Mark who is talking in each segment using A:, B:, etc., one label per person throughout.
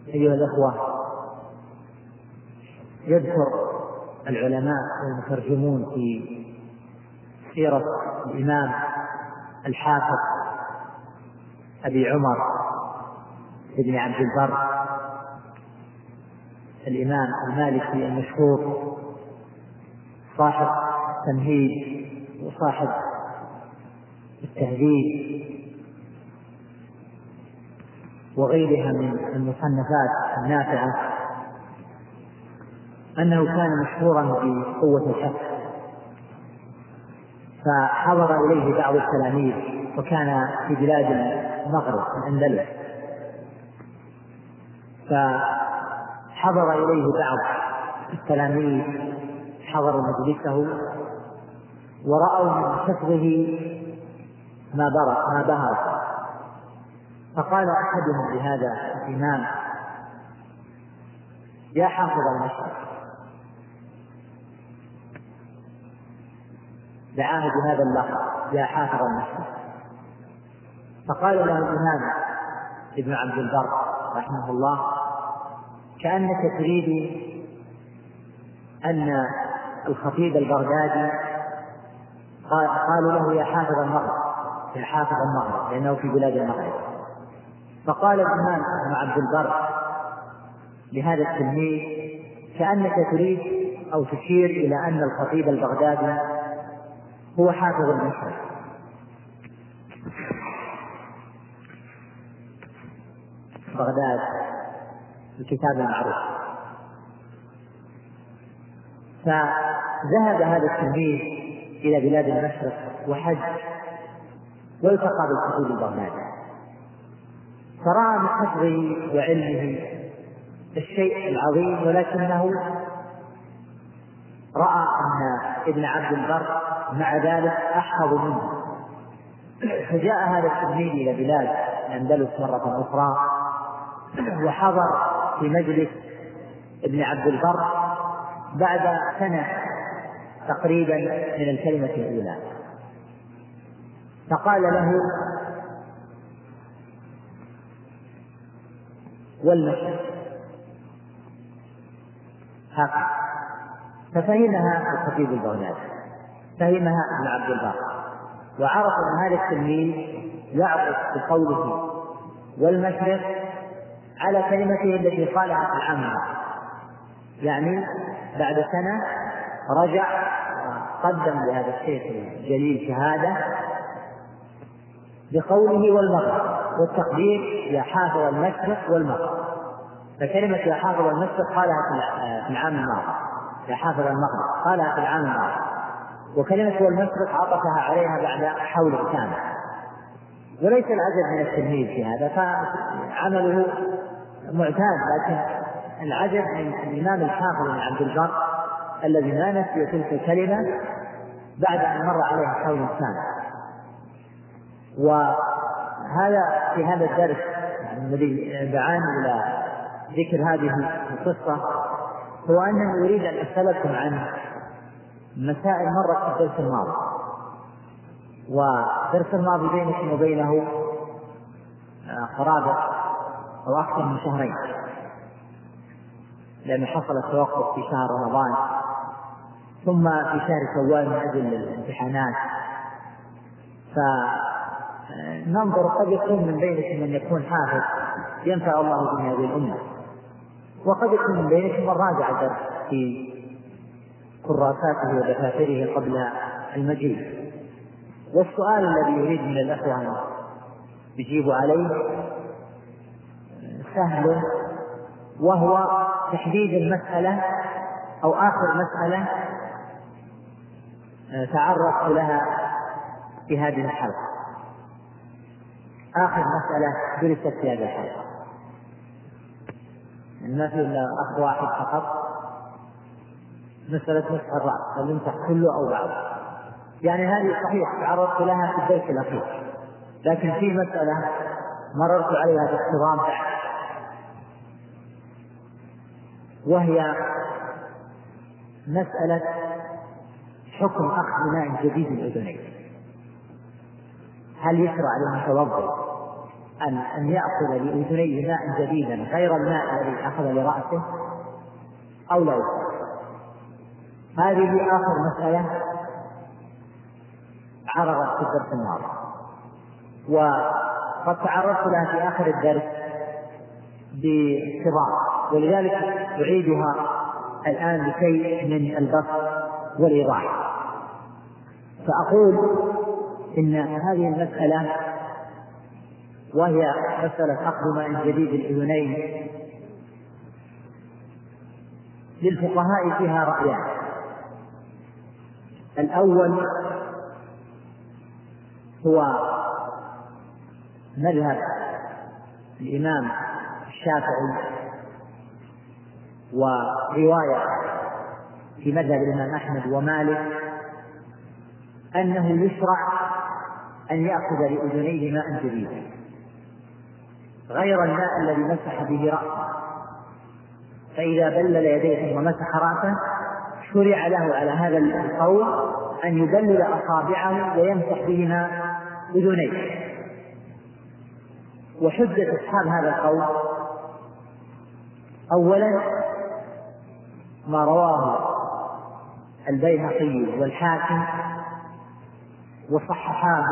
A: أيها الأخوة، يذكر العلماء والمترجمون في سيرة الإمام الحافظ أبي عمر بن عبد البر الإمام المالكي المشهور صاحب التمهيد وصاحب التهذيب وغيرها من المصنفات النافعة، أنه كان مشهورا بقوة الحفظ، فحضر إليه بعض التلاميذ، وكان في بلاد المغرب الأندلس، فحضر إليه بعض التلاميذ حضروا مجلسه ورأوا من حفظه ما بهر، فقال أحدهم لهذا الإمام: يا حافظ المشرق، دعاه بهذا اللقب يا حافظ المشرق. فقال له الإمام ابن عبد البر رحمه الله: كأنك تريد أن الخطيب البغدادي قالوا له يا حافظ المغرب، يا حافظ المغرب، لأنه في بلاد المغرب. فقال الإمام ابن عبد البر لهذا التلميذ: كأنك تريد أو تشير إلى أن الخطيب البغدادي هو حافظ المشرق. بغداد الكتاب المعروف. فذهب هذا التلميذ إلى بلاد المشرق وحج والتقى بالخطيب البغدادي، فرأى من حفظه وعلمه الشيء العظيم، ولكنه رأى أن ابن عبد البر مع ذلك أحفظ منه. فجاء هذا التلميذ إلى بلاد الأندلس مرة أخرى وحضر في مجلس ابن عبد البر بعد سنة تقريبا من الكلمة الأولى، فقال له: والمشرق هكذا. ففهمها الخطيب البغدادي، فهمها ابن عبد البر، وعرف أن هذا التلميذ يعرف بقوله والمشرق على كلمته التي قالها في العام، يعني بعد سنة رجع قدم لهذا الشيخ الجليل شهادة بقوله والمغرب، والتقدير يا حافظ المشرق والمغرب. فكلمة يا حافظ المشرق قالها في العام الماضي، يا حافظ المغرب قالها في العام الماضي، وكلمة والمشرق عطفها عليها بعد حول كامل. وليس العجب من التلميذ في هذا، فعمله معتاد، لكن العجب من الإمام الحافظ بن عبد البر الذي ما نسي تلك الكلمة بعد أن مر عليها حول كامل. وهذا في هذا الدرس الذي دعاني إلى ذكر هذه القصة هو أنني أريد أن أسألكم عن مسائل مرت في الدرس الماضي، ودرس الماضي بينكم وبينه قرابة أو أكثر من شهرين، لأنه حصل التوقف في شهر رمضان ثم في شهر شوال من أجل الامتحانات. فننظر قد يكون من بينكم من يكون حافظ ينفع الله به هذه الأمة، وقد يكون من بينكم من راجع الدرس في كراساته ودفاتره قبل المجيء. والسؤال الذي يريد من الأخوة أن يجيبوا عليه سهل، وهو تحديد المسألة أو آخر مسألة تعرضت لها في هذه الحلقة، آخر مسألة درست في هذه الحلقة. ما في إلا أخذ واحد فقط، مسألة مسح الرأس، هل يمسح كله أو بعضه؟ يعني هذه صحيح تعرضت لها في الدرس الأخير، لكن في مسألة مررت عليها باختصار تحت، وهي مسألة حكم أخذ ماء جديد الأذنين. هل يشرع للمتوضئ أن يأخذ لأذنيه ماء جديدا غير الماء الذي أخذ لرأسه أو لا يفعل. هذه آخر مسألة عرضت في الدرس الماضي، وقد تعرضت لها في آخر الدرس باختصار، ولذلك أعيدها الآن لشيء من البسط والإيضاح. فأقول إن هذه المسألة، وهي مسألة أخذ ماء جديد الأذنين، للفقهاء فيها رأيان. الأول هو مذهب الإمام الشافعي، ورواية في مذهب الإمام أحمد ومالك، أنه يشرع أن يأخذ لأذنيه ماء جديدا غير الماء الذي مسح به رأسه، فإذا بلل يديه ومسح رأسه شرع له على هذا القول أن يبلل أصابعه ويمسح بهما أذنيه. وحجة أصحاب هذا القول أولا ما رواه البيهقي والحاكم وصححاه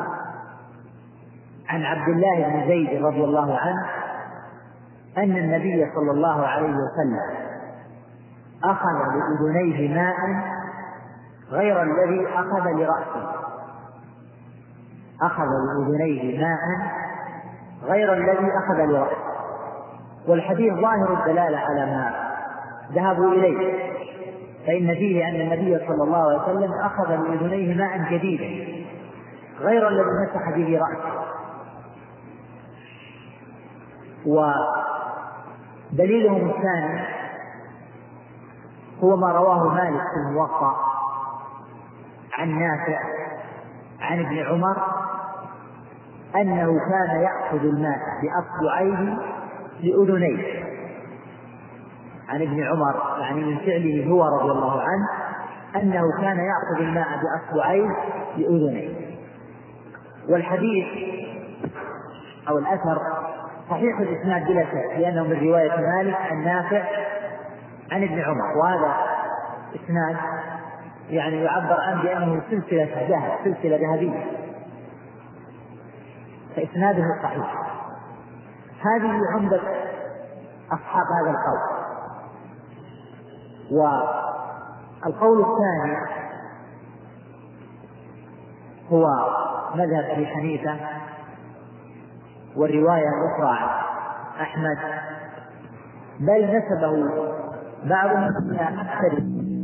A: عن عبد الله بن زيد رضي الله عنه أن النبي صلى الله عليه وسلم أخذ لأذنيه ماء غير الذي أخذ لرأسه، أخذ لأذنيه ماء غير الذي أخذ لرأسه. والحديث ظاهر الدلالة على ما ذهبوا إليه، فإن فيه أن النبي صلى الله عليه وسلم أخذ لأذنيه ماء جديدا غير الذي مسح به رأسه. ودليلهم الثاني هو ما رواه مالك في الموطأ عن نافع عن ابن عمر أنه كان يأخذ الماء بأصبعيه لأذنيه، عن ابن عمر يعني من فعله هو رضي الله عنه أنه كان يأخذ الماء بأصبعيه لأذنيه. والحديث أو الأثر صحيح الإسناد بلا شك، لأنه من رواية مالك عن نافع عن ابن عمر، وهذا إسناد يعني يعبر عنه بأنه سلسلة ذهب، سلسلة ذهبية، فإسناده صحيح. هذه عمدة أصحاب هذا القول. والقول الثاني هو مذهب أبي حنيفة، والرواية الأخرى عن أحمد، بل نسبه بعضهم إلى أكثر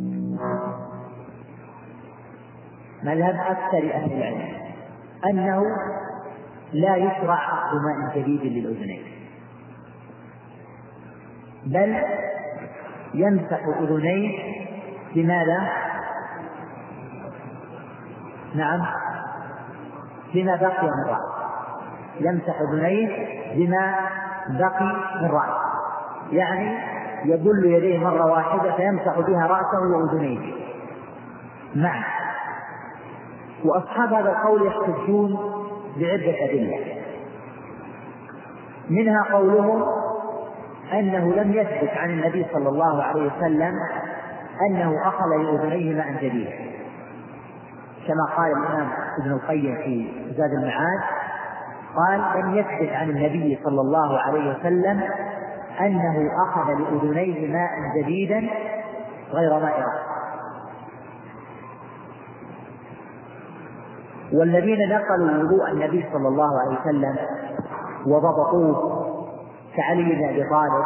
A: مذهب أكثر أهل العلم أنه لا يشرع أخذ ماء جديد للأذنين، بل يمسح أذنيه بماذا؟ نعم، بما بقي من رأسه، يمسح أذنيه بما بقي من رأسه، يعني يبل يديه مرة واحدة فيمسح بها رأسه وأذنيه معا. وأصحاب هذا القول يحتجون بعدة أدلة، منها قولهم أنه لم يثبت عن النبي صلى الله عليه وسلم أنه أخذ لأذنيه ماء جديدا، كما قال الإمام ابن القيم في زاد المعاد، قال لم يثبت عن النبي صلى الله عليه وسلم أنه أخذ لأذنيه ماء جديدا غير ماء رأسه. والذين نقلوا وضوء النبي صلى الله عليه وسلم وضبطوه كعلي بن أبي طالب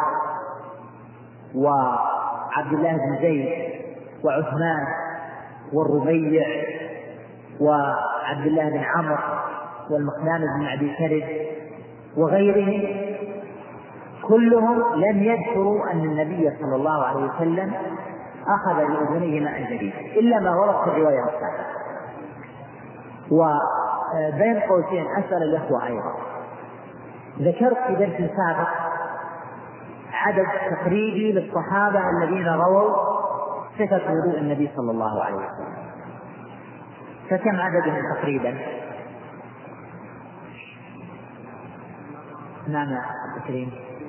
A: وعبد الله بن زيد وعثمان والربيع وعبد الله بن عمرو والمقدام بن أبي كرب وغيرهم، كلهم لم يذكروا أن النبي صلى الله عليه وسلم أخذ لأذنيه ماء جديدا إلا ما ورد في الرواية الثانية. وبين قوسين أسأل الأخوة أيضا، ذكرت في درس سابق عدد تقريبي للصحابة الذين رووا صفة وضوء النبي صلى الله عليه وسلم، فكم عددهم تقريبا؟ نعم يا عبد الكريم.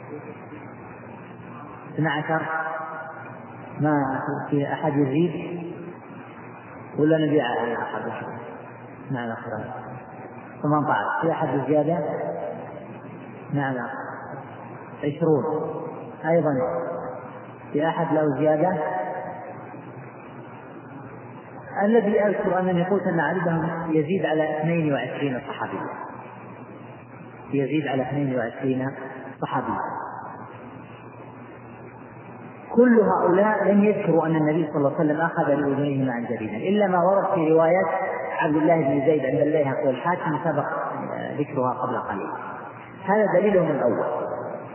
A: 12 ما في أحد يزيد ولا نبيع على أحد؟ نعم أخرى 18 في أحد زيادة؟ نعم 20 أيضا في أحد له زيادة؟ الذي أذكر أنني قلت أن عددهم يزيد على 22 صحابيا، يزيد على 22 صحابيا. كل هؤلاء لم يذكروا أن النبي صلى الله عليه وسلم أخذ لأذنيه معا جديدا إلا ما ورد في رواية عبد الله بن زيد عند البيهقي والحاكم سبق ذكرها قبل قليل. هذا دليلهم الأول.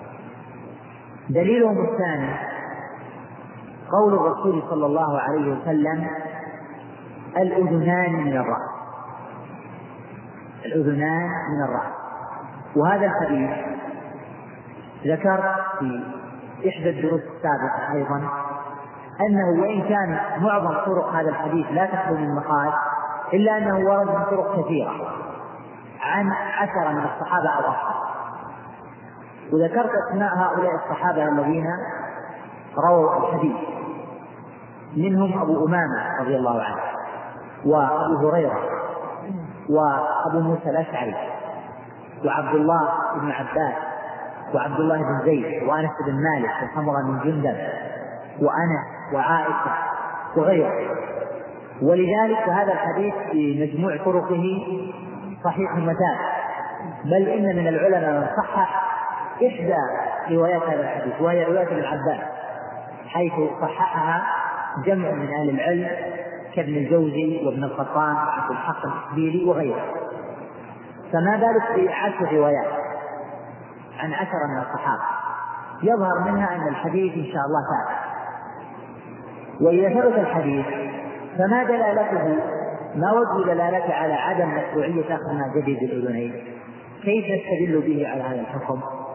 A: دليلهم الثاني قول الرسول صلى الله عليه وسلم: الأذنان من الرأس، الأذنان من الرأس. وهذا الحديث ذكر في إحدى الدروس السابقة أيضا أنه وإن كان معظم طرق هذا الحديث لا تخلو من مقال إلا أنه ورد من طرق كثيرة عن 10 من الصحابة أو أكثر. وذكرت أسماء هؤلاء الصحابة الذين رووا الحديث، منهم أبو أمامة رضي الله عنه، وأبو هريرة، وأبو موسى الأشعري، وعبد الله بن عباس، وعبد الله بن زيد، وأنس بن مالك، وسمرة بن جندب، وأنس، وعائشة، وغيره. ولذلك هذا الحديث بمجموع طرقه صحيح متان، بل إن من العلماء من صحح إحدى روايات هذا الحديث وهي رواية ابن عباس، حيث صححها جمع من أهل العلم كابن الجوزي وابن القطان وعبد الحق الإسبيلي وغيره. فما بالك ب10 روايات عن 10 من الصحابة يظهر منها أن الحديث إن شاء الله ثابت. وإذا ثبت الحديث فما دلالته، ما وجه دلالته على عدم مشروعية أخذ ما جديد الأذنين؟ كيف نستدل به على هذا الحكم؟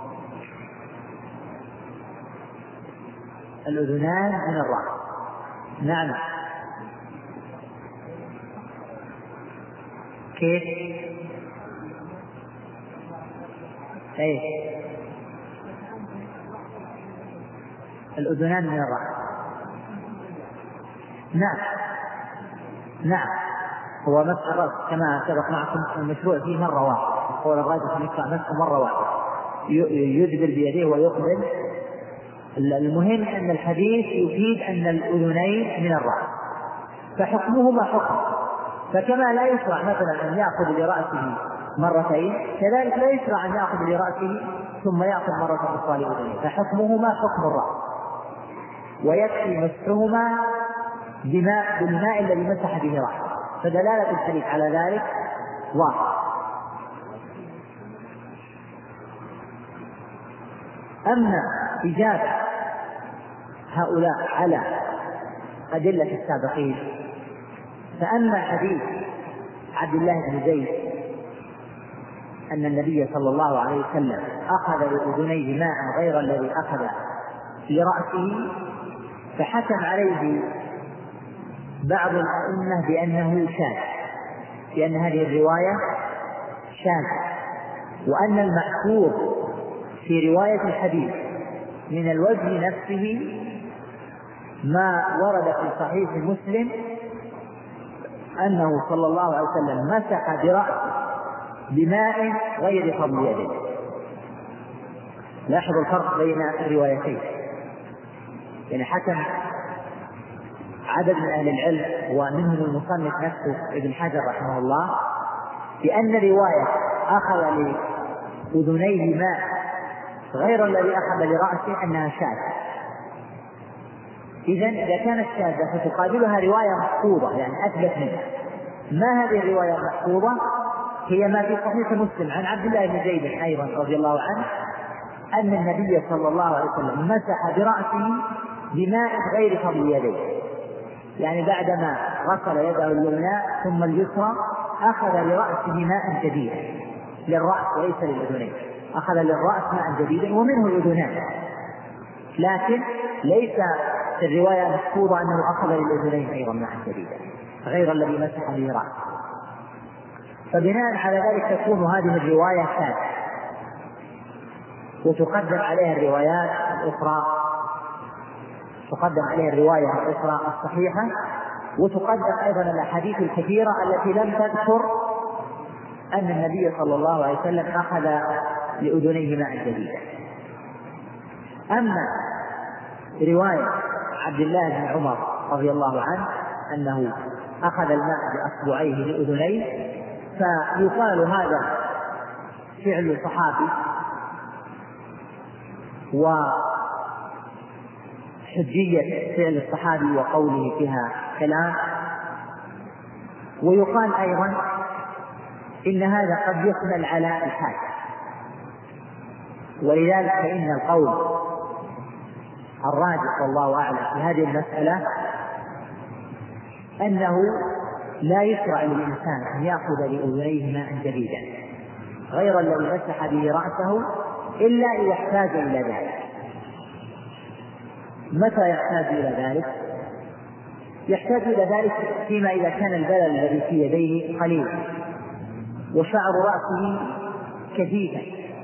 A: الأذنان من الرأس. نعم. كيف؟ أي الأذنان من الرأس. نعم هو مسح الرأس كما سبق معكم المشروع فيه مرة واحدة، قول الراجح يقطع مسح مرة واحدة، يدبر بيديه ويقبل. المهم أن الحديث يفيد أن الأذنين من الرأس، فحكمهما حكم. فكما لا يشرع مثلا أن يأخذ لرأسه مرتين، كذلك لا يشرع أن يأخذ لرأسه ثم يأخذ مرة أخرى لأذنيه، فحكمهما حكم الرأس، ويكفي مسحهما بالماء الذي مسح به رأسه. فدلالة الحديث على ذلك واضحة. أما إجابة هؤلاء على أدلة السابقين، فأما حديث عبد الله بن زيد أن النبي صلى الله عليه وسلم أخذ لأذنيه ماء غير الذي أخذ لرأسه، فحكم عليه بعض الأئمة بأنه شاذ، لأن هذه الرواية شاذة، وأن المأثور في رواية الحديث من الوجه نفسه ما ورد في صحيح مسلم أنه صلى الله عليه وسلم مسح برأسه بماء غير فضل يده. لاحظوا الفرق بين الروايتين، يعني حكم عدد من أهل العلم ومنهم المصنف نفسه ابن حجر رحمه الله بأن رواية أخذ لأذنيه ماء غير الذي أخذ لرأسه أنها شاذة. إذن إذا كانت شاذة فتقابلها رواية محفوظة يعني أثبت منها. ما هذه الرواية المحفوظة؟ هي ما في صحيح مسلم عن عبد الله بن زيد أيضا رضي الله عنه أن النبي صلى الله عليه وسلم مسح برأسه بماء غير فضل يديه، يعني بعدما غسل يده اليمنى ثم اليسرى أخذ لرأسه ماء جديدا للرأس وليس للأذنين، أخذ للرأس ماء جديدا ومنه الأذنان، لكن ليس في الرواية محفوظة أنه أخذ للأذنين أيضا ماء جديدا غير الذي مسح به رأسه. فبناء على ذلك تكون هذه الرواية شاذة. وتقدم عليها الروايات الأخرى، تقدم عليها الرواية الأخرى الصحيحة، وتقدم أيضا الأحاديث الكثيرة التي لم تذكر أن النبي صلى الله عليه وسلم أخذ لأذنيه ماء جديدا. أما رواية عبد الله بن عمر رضي الله عنه أنه أخذ الماء بأصبعيه لأذنيه، فيقال هذا فعل صحابي وحجية فعل الصحابي وقوله فيها كلام. ويقال أيضا إن هذا قد يحمل على الحاجة، ولذلك فإن القول الراجح والله أعلم في هذه المسألة أنه لا يشرع للإنسان أن يأخذ لأذنيه ماء جديدا غير الذي مسح به رأسه إلا إذا احتاج إلى ذلك. متى يحتاج إلى ذلك؟ يحتاج إلى ذلك فيما إذا كان البلل الذي في يديه قليلا وشعر رأسه كثيفا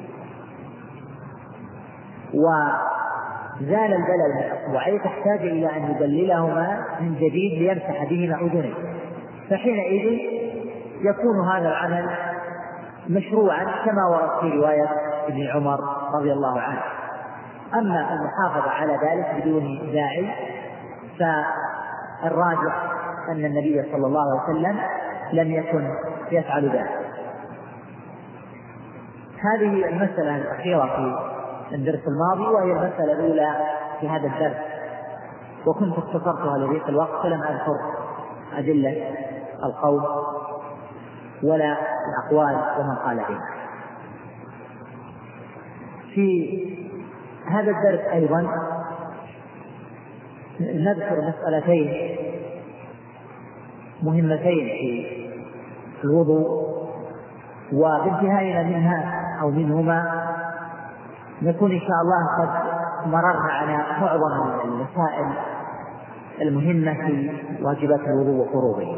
A: وزال البلل من أصبعيه، تحتاج إلى أن يبللهما من جديد ليمسح بهما أذنيه، فحينئذ يكون هذا العمل مشروعا كما ورد في رواية ابن عمر رضي الله عنه. أما المحافظة على ذلك بدون داعي فالراجح أن النبي صلى الله عليه وسلم لم يكن يفعل ذلك. هذه المسألة الأخيرة في الدرس الماضي، وهي المسألة الأولى في هذا الدرس، وكنت اختصرتها لضيق الوقت فلم أذكر أدلة القول ولا الأقوال ومن قال بها. في هذا الدرس أيضا نذكر مسألتين مهمتين في الوضوء، وبانتهائنا منها أو منهما نكون إن شاء الله قد مررنا على معظم المسائل المهمة في واجبات الوضوء وفروضه.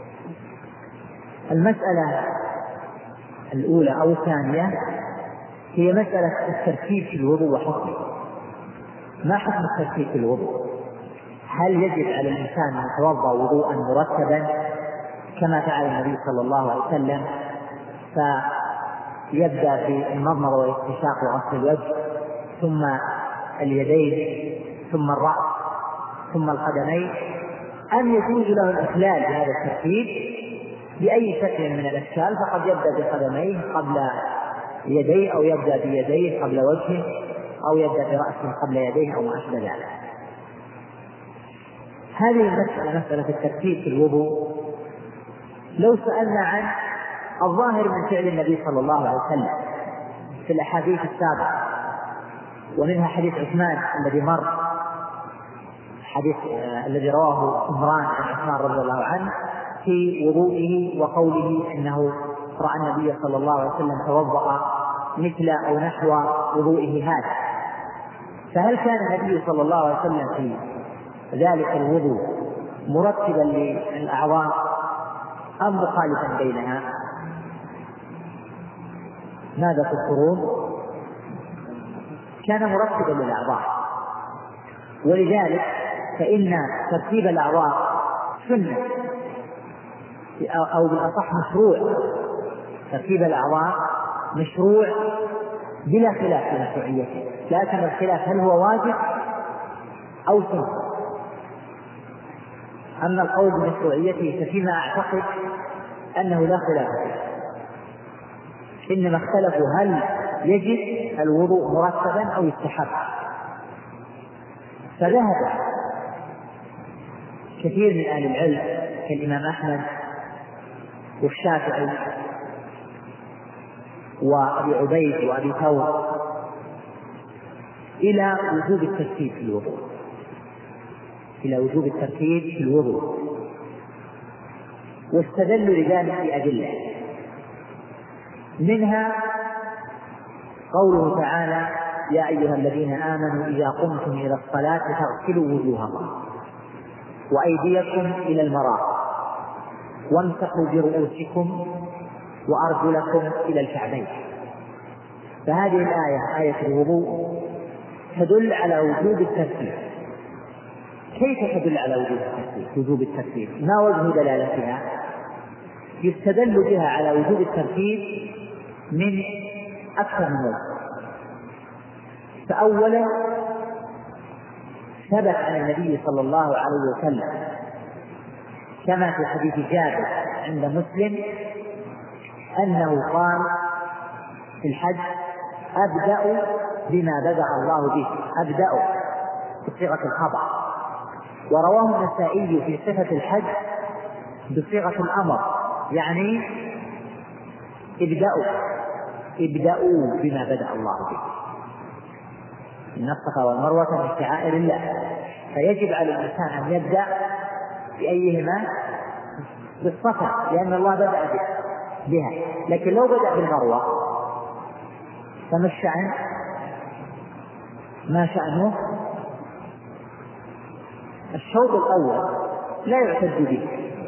A: المسألة الأولى أو الثانية هي مسألة الترتيب في الوضوء وحكمه. ما حكم الترتيب في الوضوء؟ هل يجب على الإنسان أن يتوضأ وضوءا مرتبا كما فعل النبي صلى الله عليه وسلم، فيبدأ بالمضمضة والاستنشاق وغسل الوجه ثم اليدين ثم الرأس ثم القدمين، أم يجوز له الإخلال بهذا الترتيب بأي شكل من الأشكال، فقد يبدأ بقدميه قبل يديه، أو يبدأ بيديه قبل وجهه، أو يبدأ برأسه قبل يديه، أو ما أشبه ذلك. هذه المسألة مسألة الترتيب في الوضوء لو سألنا عن الظاهر من فعل النبي صلى الله عليه وسلم في الأحاديث السابقة، ومنها حديث عثمان الذي مر، حديث الذي رواه عمران عن عثمان رضي الله عنه في وضوئه وقوله إنه رأى النبي صلى الله عليه وسلم توضأ مثل أو نحو وضوئه هذا. فهل كان النبي صلى الله عليه وسلم في ذلك الوضوء مرتبا للأعضاء أم مخالفا بينها؟ ماذا تذكرون؟ كان مرتبا للأعضاء، ولذلك فإن ترتيب الأعضاء سنة، أو بالأصح مشروع. ترتيب الأعضاء مشروع بلا خلاف في مشروعيته، لكن الخلاف هل هو واجب أو سنة. أما القول بمشروعيته ففيما أعتقد أنه لا خلاف فيه، إنما اختلفوا هل يجب الوضوء مرتبا أو يستحب. فذهب كثير من أهل العلم كالإمام أحمد والشافعي وأبي عبيد وأبي ثور إلى وجوب الترتيب في الوضوء، إلى وجوب الترتيب في الوضوء، واستدلوا لذلك بأدلة، منها قوله تعالى: يا أيها الذين آمنوا إذا قمتم إلى الصلاة فاغسلوا وجوهكم وأيديكم إلى المرافق وامسحوا برؤوسكم وأرجلكم إلى الكعبين. فهذه الآية آية الوضوء تدل على وجوب الترتيب. كيف تدل على وجوب الترتيب؟ ما وجه دلالتها؟ يستدل بها على وجوب الترتيب من أكثر من وجه. فأولا ثبت عن النبي صلى الله عليه وسلم كما في حديث جابر عند مسلم أنه قال في الحج: أبدأ بما بدأ الله به، أبدأ بصيغة الخبر. ورواه النسائي في صفة الحج بصيغة الأمر، يعني ابدأوا بما بدأ الله به. إن الصفا والمروة من شعائر الله، فيجب على الإنسان أن يبدأ بأيهما؟ بالصفا، لأن الله بدأ بها. لكن لو بدأ بالمروة فما الشأن؟ ما شأنه؟ الشوط الأول لا يعتد به،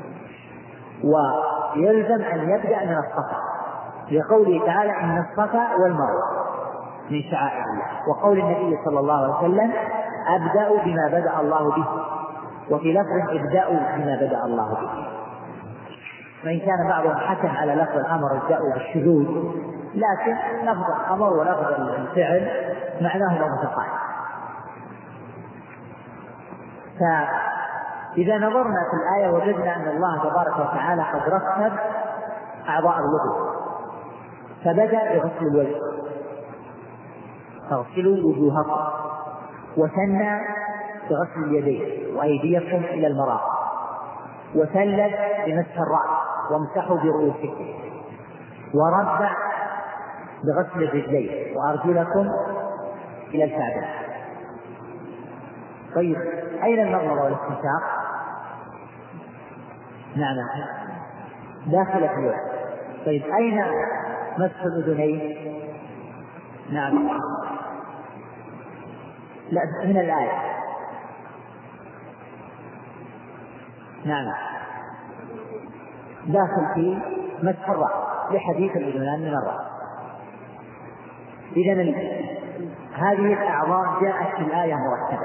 A: ويلزم أن يبدأ من الصفا، لقوله تعالى: إن الصفا والمروة من شعائر الله، وقول النبي صلى الله عليه وسلم: أبدأ بما بدأ الله به، وفي لفظ: ابدأوا بما بدأ الله به. وإن كان بعضهم حكم على لفظ الأمر ابدأوا بالشذوذ، لكن لفظ الأمر ولفظ الفعل معناهما متقارب. فإذا نظرنا في الآية وجدنا أن الله تبارك وتعالى قد رتب أعضاء الوضوء، فبدأ بغسل الوجه: فاغسلوا وجوهكم، وثنى بغسل اليدين وأيديكم إلى المرافق، وثلث بمسح الرأس وامسحوا برؤوسكم، وربع بغسل الرجلين وأرجلكم إلى الكعبين. طيب أين النظر والاستنشاق؟ نعم داخل في الوجه. طيب أين مسح الأذنين؟ نعم لا، من الآية. نعم داخل في مسح الرأس لحديث الأذنان من الرأس. إذن هذه الأعضاء جاءت في الآية مرتبة،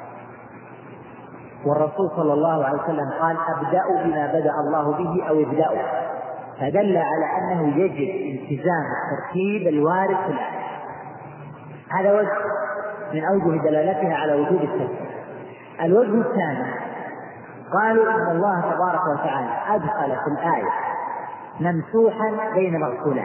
A: والرسول صلى الله عليه وسلم قال: أبدأوا بما بدأ الله به أو ابدأوا، فدل على أنه يجب التزام الترتيب الوارد في الآية. هذا وجه من أوجه دلالتها على وجوب الترتيب. الوجه الثاني قالوا إن الله تبارك وتعالى أدخل في الآية ممسوحا بين مغسولات،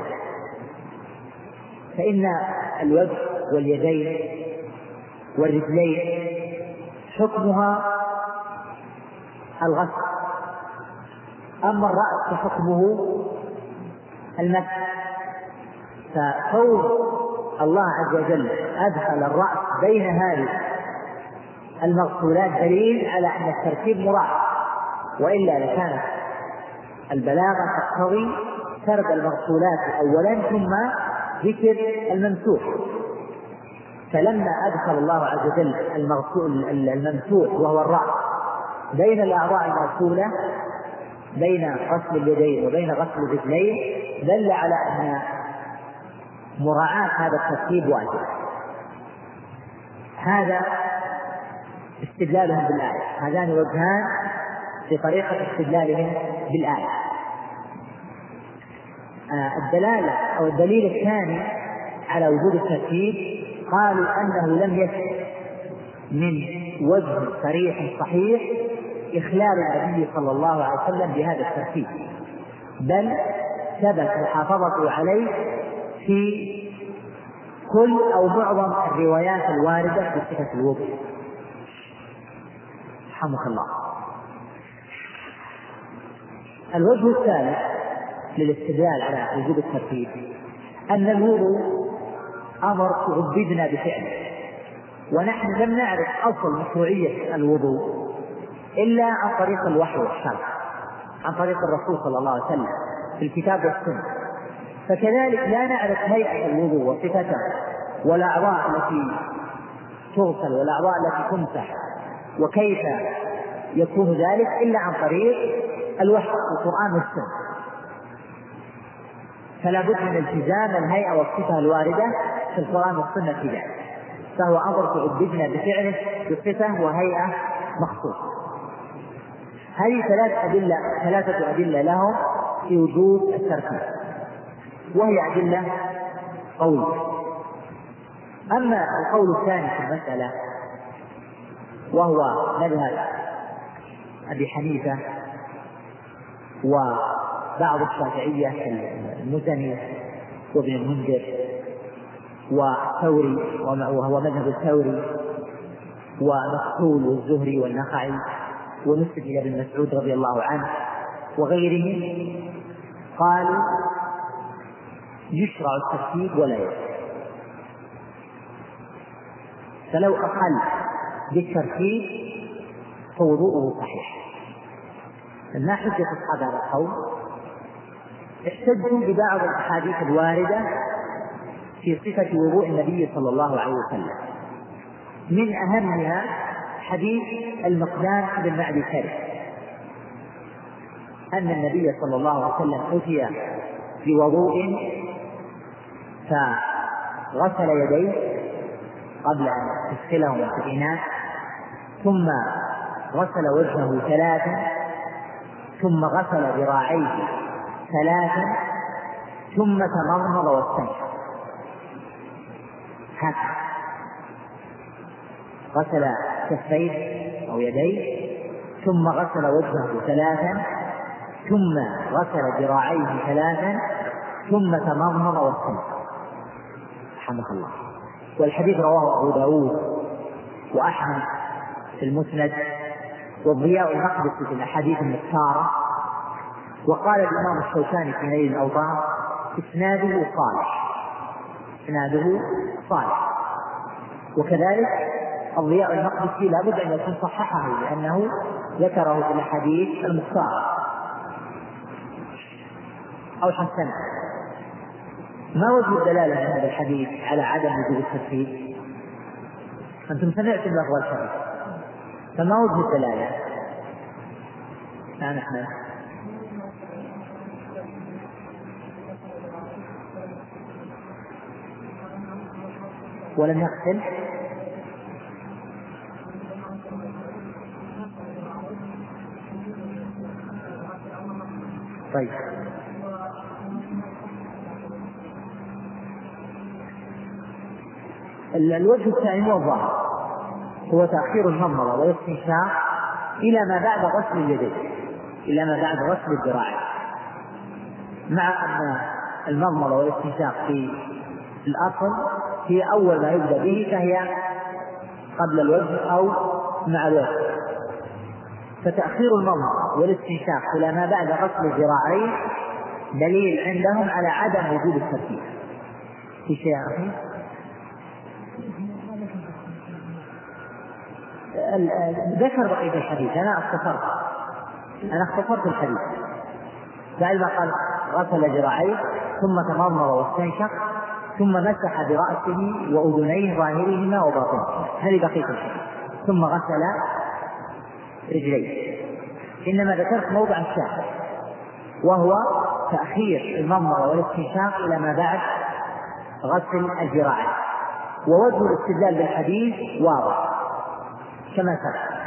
A: فإن الوجه واليدين والرجلين حكمها الغسل، أما الرأس فحكمه المسح. فكون الله عز وجل أدخل الرأس بين هذه المغسولات دليل على أن الترتيب مراعى، وإلا لكانت البلاغة تقتضي سرد المغسولات أولا ثم ذكر الممسوح. فلما أدخل الله عز وجل الممسوح وهو الرأس بين الأعضاء المغسولة، بين غسل اليدين وبين غسل الرجلين، دل على أن مراعاة هذا الترتيب واجب. هذا استدلالهم بالآية. هذان وجهان في طريقة استدلالهم بالآية. الدلالة أو الدليل الثاني على وجود الترتيب قالوا أنه لم يثبت من وجه صريح صحيح إخلال النبي صلى الله عليه وسلم بهذا الترتيب، بل ثبت محافظته عليه في كل أو معظم الروايات الواردة في صفة الوضوء. رحمك الله. الوجه الثالث للاستدلال على وجود الترتيب أن الوضوء أمر تعبدنا بفعله، ونحن لم نعرف أصل مشروعية الوضوء إلا عن طريق الوحي والشرع، عن طريق الرسول صلى الله عليه وسلم في الكتاب والسنة. فكذلك لا نعرف هيئة الوضوء وصفته والأعضاء التي تغسل والأعضاء التي تمسح وكيف يكون ذلك إلا عن طريق الوحي والقرآن والسنة. فلا بد من التزام الهيئة والصفة الواردة في القرآن والسنة في ذلك، فهو أمر تعبدنا بفعله بصفة وهيئة مخصوصة. هذه ثلاثة أدلة لهم في وجوب الترتيب، وهي أدلة قوية. أما القول الثاني في المسألة وهو مذهب أبي حنيفة وبعض الشافعية المزني وابن المنذر والثوري وهو مذهب الثوري ومقتول والزهري والنخعي ونسب إلى ابن مسعود رضي الله عنه وغيرهم، قالوا يشرع الترتيب ولا يجب، فلو أقل بالترتيب فوضوءه صحيح. ما حجة أصحاب هذا القول؟ احتجوا ببعض الأحاديث الواردة في صفة وضوء النبي صلى الله عليه وسلم، من أهمها حديث المقدام بن معدي كرب أن النبي صلى الله عليه وسلم أتي بوضوء فغسل يديه قبل أن يدخلهما في الإناء، ثم غسل وجهه ثلاثا، ثم غسل ذراعيه ثلاثا، ثم تمضمض واستنشق. هكذا غسل كفيه أو يديه، ثم غسل وجهه ثلاثا، ثم غسل ذراعيه ثلاثا، ثم تمضمض واستنشق. رحمه الله. والحديث رواه أبو داود وأحمد في المسند والضياء المقدسي في الأحاديث المختارة. وقال الإمام الشوكاني في نيل الأوطار إسناده صالح، وكذلك الضياء المقدسي لا بد أن يكون صححه لأنه ذكره في الأحاديث المختارة أو حسنه. ما وجه الدلالة من هذا الحديث على عدم وجود الترتيب؟ أنتم سمعتم لفظ الحديث، فما وجه الدلالة؟ نحن ولم يغسل. طيب الوجه الثاني والظاهر هو تأخير المضمضة والاستنشاق إلى ما بعد غسل اليدين، إلى ما بعد غسل الذراعين، مع أن المضمضة والاستنشاق في الأصل هي أول ما يبدأ به، فهي قبل الوجه أو مع الوجه، فتأخير المضمضة والاستنشاق إلى ما بعد غسل الذراعين دليل عندهم على عدم وجود الترتيب. في شيء أخي ذكر بقية الحديث، أنا اختصرت الحديث بعد ما قال غسل ذراعيه ثم تمضمض واستنشق ثم مسح برأسه وأذنيه ظاهرهما وباطنهما، هذه بقية الحديث، ثم غسل رجليه. إنما ذكرت موضع الشاهد وهو تأخير المضمضة والاستنشاق إلى ما بعد غسل الذراعين. ووجه الاستدلال بالحديث واضح كما سبق.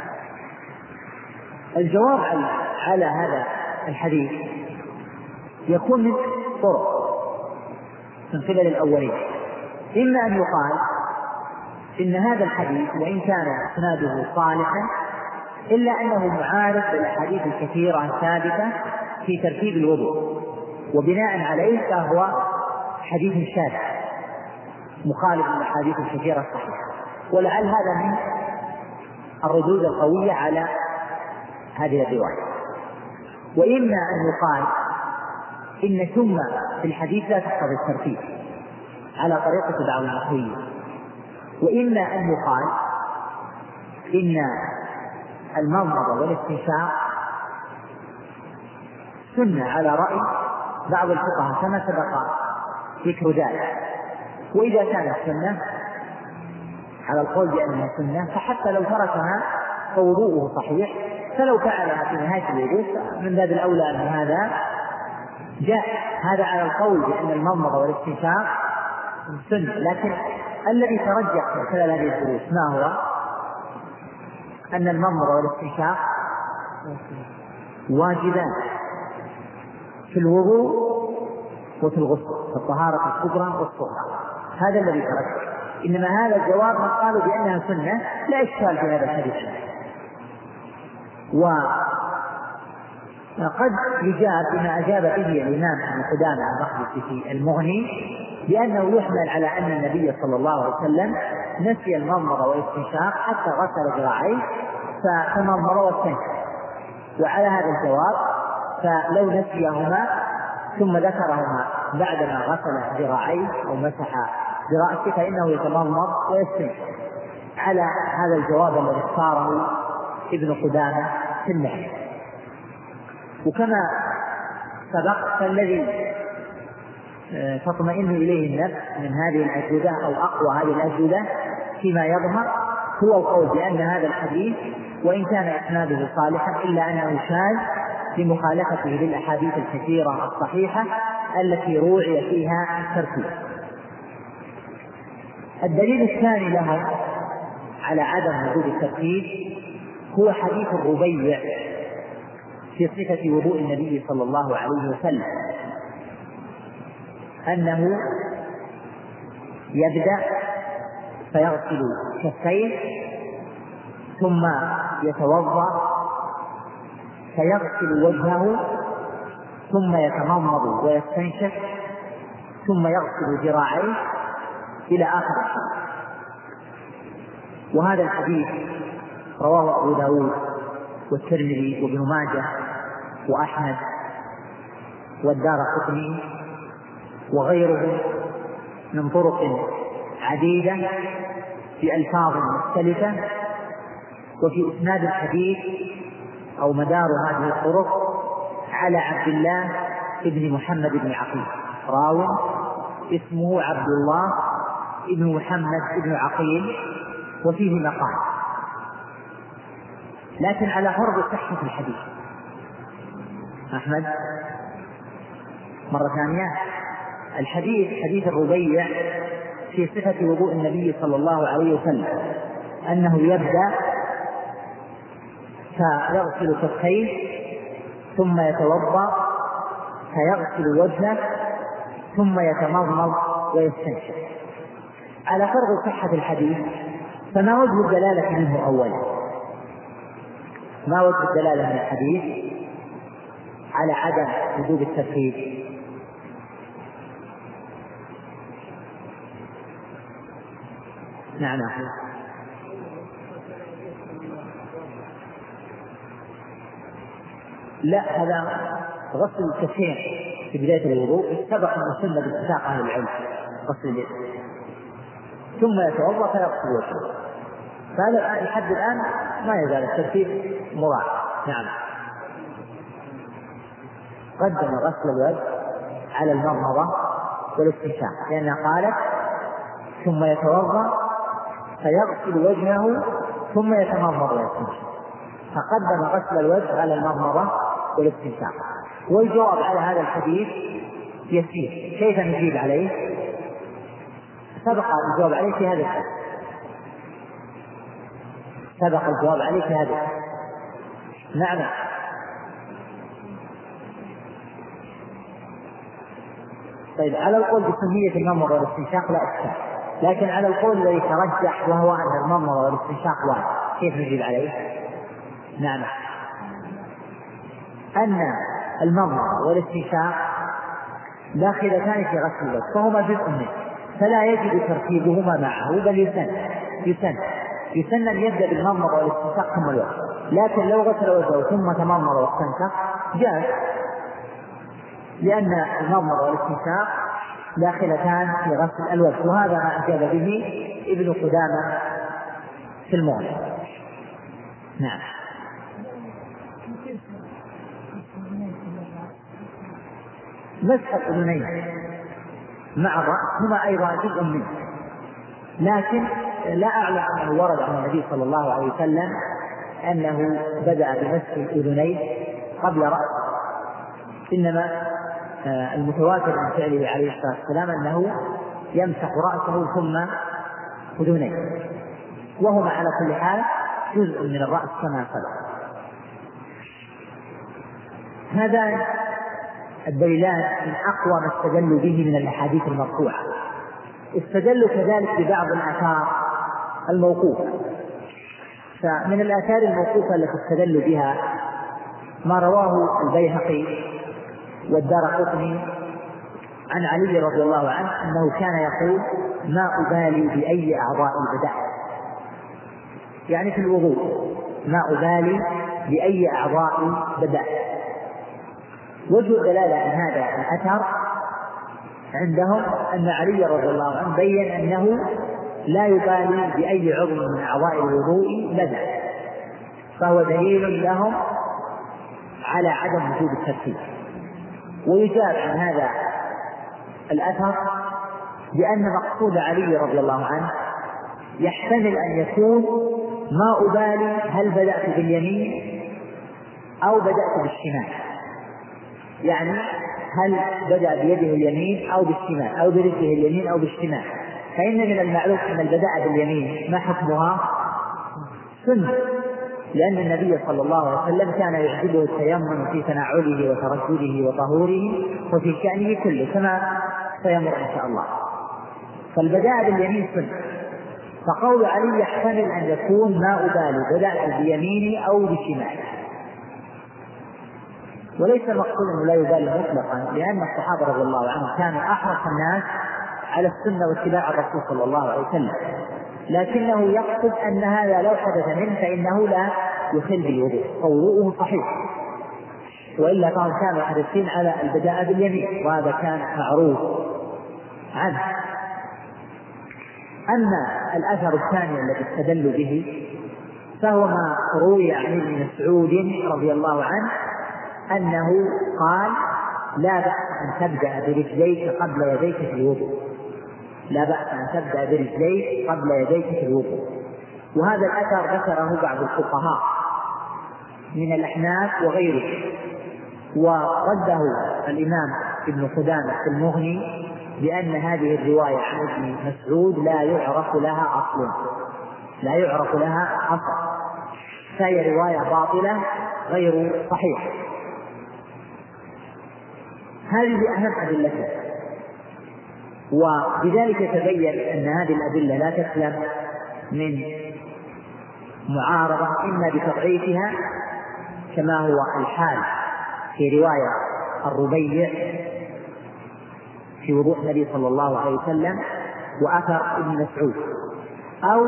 A: الجواب على هذا الحديث يكون من طرق من قبل الأولين. إما أن يقال إن هذا الحديث وإن كان إسناده صالحا إلا أنه معارض للأحاديث الكثيرة الثابتة في ترتيب الوضوء، وبناء عليه فهو حديث شاذ مخالف للأحاديث الكثيرة الصحيحة. ولعل هذا من الردود القوية على هذه الرواية. وإما أن يقال إن ثم في الحديث لا تقتضي الترتيب على طريقة بعض النحويين. وإما أن يقال إن المضمضة والاستنشاق سنة على رأي بعض الفقهاء كما سبق ذكر ذلك. وإذا كانت سنة على القول بأنها سنة فحتى لو تركها فوضوءه صحيح، فلو فعلها في نهاية الوضوء من باب الأولى أن هذا جاء هذا على القول بأن المضمضة والاستنشاق سنة، لكن الذي ترجح من خلال هذه الدروس ما هو؟ أن المضمضة والاستنشاق واجبان في الوضوء وفي الغسل، في الطهارة الكبرى والصغرى، هذا الذي ترجح. إنما هذا الجواب من قالوا بأنها سنة لا إشكال في هذا الحديث. وقد يجاب بما أجاب به الإمام ابن قدامة المقدسي في المغني بأنه يحمل على أن النبي صلى الله عليه وسلم نسي المضمضة والاستنشاق حتى غسل ذراعيه فتمضمض واستنشق، وعلى هذا الجواب فلو نسيهما ثم ذكرهما بعدما غسل ذراعيه أو مسح برأسه فإنه يتمضمض ويستنشق، على هذا الجواب الذي اختاره ابن قدامة في النهي. وكما سبق فالذي تطمئن إليه النفس من هذه الأجوبة أو أقوى هذه الأجوبة فيما يظهر هو القول بأن هذا الحديث وإن كان إسناده صالحا إلا أنه شاذ لمخالفته للأحاديث الكثيرة الصحيحة التي روعي فيها الترتيب. الدليل الثاني له على عدم وجود الترتيب هو حديث الربيع في صفة وضوء النبي صلى الله عليه وسلم، أنه يبدأ فيغسل كفيه ثم يتوضأ فيغسل وجهه ثم يتمضمض ويستنشق ثم يغسل ذراعيه إلى آخر الحديث. وهذا الحديث رواه أبو داود والترمذي وابن ماجه وأحمد والدارقطني وغيرهم من طرق عديدة بألفاظ مختلفة. وفي إسناد الحديث أو مدار هذه الطرق على عبد الله ابن محمد بن عقيل، راو اسمه عبد الله ابن محمد بن عقيل، وفيه مقال، لكن على فرض صحة الحديث. أحمد مرة ثانية، الحديث حديث الربيع في صفة وضوء النبي صلى الله عليه وسلم أنه يبدأ فيغسل كفيه ثم يتوضأ فيغسل وجهه ثم يتمضمض ويستنشق. على فرض صحة الحديث فما وجه الدلالة منه أولا؟ ما وجه الدلالة من الحديث على عدم وجود الترتيب؟ نعم. لا، هذا غسل الكفين في بداية الوضوء سبق أن سنة باتفاق أهل العلم غسل اليد، ثم يتوضأ فيغسل وجهه، فهذا لحد الآن ما يزال الترتيب مراعى. نعم. قدم غسل الوجه على المضمضة والاستنشاق لأنها قالت ثم يتوضأ فيغسل وجهه ثم يتمضمض ويستنشق، فقدم غسل الوجه على المضمضة والاستنشاق. والجواب على هذا الحديث يسير، كيف نجيب عليه؟ سبق الجواب عليه في هذا الحديث، سبق الجواب عليه في هذا الحديث. نعم. طيب، على القول بسنية المضمضة والاستنشاق لا إشكال، لكن على القول الذي ترجح وهو أن المضمضة والاستنشاق واحد، كيف نجيب عليه؟ نعم. أن المضمضة والاستنشاق داخلتان في غسل الوجه فهما جزء منه، فلا يجب ترتيبهما معه، بل يسن أن يبدأ بالمضمضة والاستنشاق ثم الوجه، لكن لو غسل وجهه ثم تمضمض واستنشق جاز، لأن المضمضة والاستنشاق داخلتان في غسل الوجه، وهذا ما أجاب به ابن قدامة في المغني. نعم. مسح الأذنين مع الرأس هما أيضا جزء منه، لكن لا أعلم أنه ورد عن النبي صلى الله عليه وسلم أنه بدأ بمسح الأذنين قبل رأسه، إنما المتواتر من فعله عليه الصلاة والسلام أنه يمسح رأسه ثم أذنيه، وهما على كل حال جزء من الرأس كما سبق. هذان الدليلان من أقوى ما استدلوا به من الأحاديث المرفوعة. استدلوا كذلك ببعض الآثار الموقوفة، فمن الآثار الموقوفة التي استدلوا بها ما رواه البيهقي والدارقطني عن علي رضي الله عنه أنه كان يقول: ما أبالي بأي أعضاء بدأت، يعني في الوضوء، ما أبالي بأي أعضاء بدأت. وجه الدلالة عن هذا الأثر عندهم أن علي رضي الله عنه بين أنه لا يبالي بأي عضو من أعضاء الوضوء بدأ، فهو دليل لهم على عدم وجود الترتيب. ويجاب عن هذا الأثر بأن مقصود علي رضي الله عنه يحتمل أن يكون ما أبالي هل بدأت باليمين أو بدأت بالشمال، يعني هل بدأ بيده اليمين أو بالشمال أو برجله اليمين أو بالشمال. فإن من المعلوم أن البداء باليمين ما حكمها؟ سنة، لأن النبي صلى الله عليه وسلم كان يعجبه التيمم في تنعله وترجله وطهوره وفي شأنه كله كما سيمر إن شاء الله. فالبداء باليمين سنة، فقول علي يحتمل أن يكون ما أبالي بدأت بيميني أو بشمالي، وليس مقصود أنه لا يبالي مطلقا، لأن الصحابة رضي الله عنهم كانوا أحرص الناس على السنة واتباع الرسول صلى الله عليه وسلم، لكنه يقصد أن هذا لو حدث منه فإنه لا يخل بالوضوء، فوضوءه صحيح، وإلا فهم كانوا حريصين على البداء باليمين، وهذا كان معروف عنه. أما الأثر الثاني الذي استدلوا به فهو ما روي عن ابن مسعود رضي الله عنه أنه قال: لا بأس أن تبدأ برجليك قبل يديك في الوضوء، لا بأس أن تبدأ برجليك قبل يديك في الوضوء. وهذا الأثر ذكره بعض الفقهاء من الأحناف وغيره، ورده الإمام ابن قدامة في المغني بأن هذه الرواية عن ابن مسعود لا يعرف لها أصل، لا يعرف لها أصل، فهي رواية باطلة غير صحيحة. هذه أهم أدلته، وبذلك تبين أن هذه الأدلة لا تسلم من معارضة إما بتضعيفها كما هو الحال في رواية الربيع في وضوء النبي صلى الله عليه وسلم وأثر ابن مسعود، أو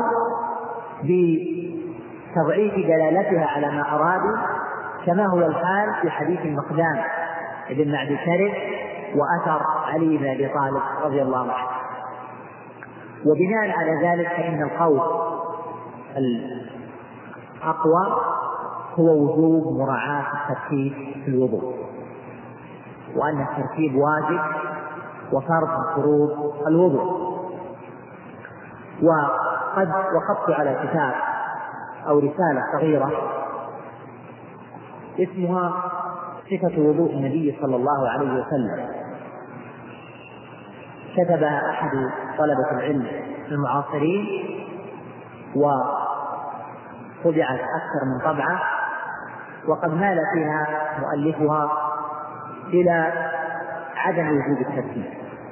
A: بتضعيف دلالتها على ما أرادوا كما هو الحال في حديث المقدام ابن معدي كرب وأثر علي بن أبي طالب رضي الله عنه. وبناء على ذلك فإن القول الأقوى هو وجوب مراعاة الترتيب في الوضوء، وأن الترتيب واجب وفرض من فروض الوضوء. وقد وقفت على كتاب أو رسالة صغيرة اسمها صفة وضوء النبي صلى الله عليه وسلم، كتبها أحد طلبة العلم المعاصرين وطبعت أكثر من طبعة، وقد مال فيها مؤلفها إلى عدم وجود الترتيب،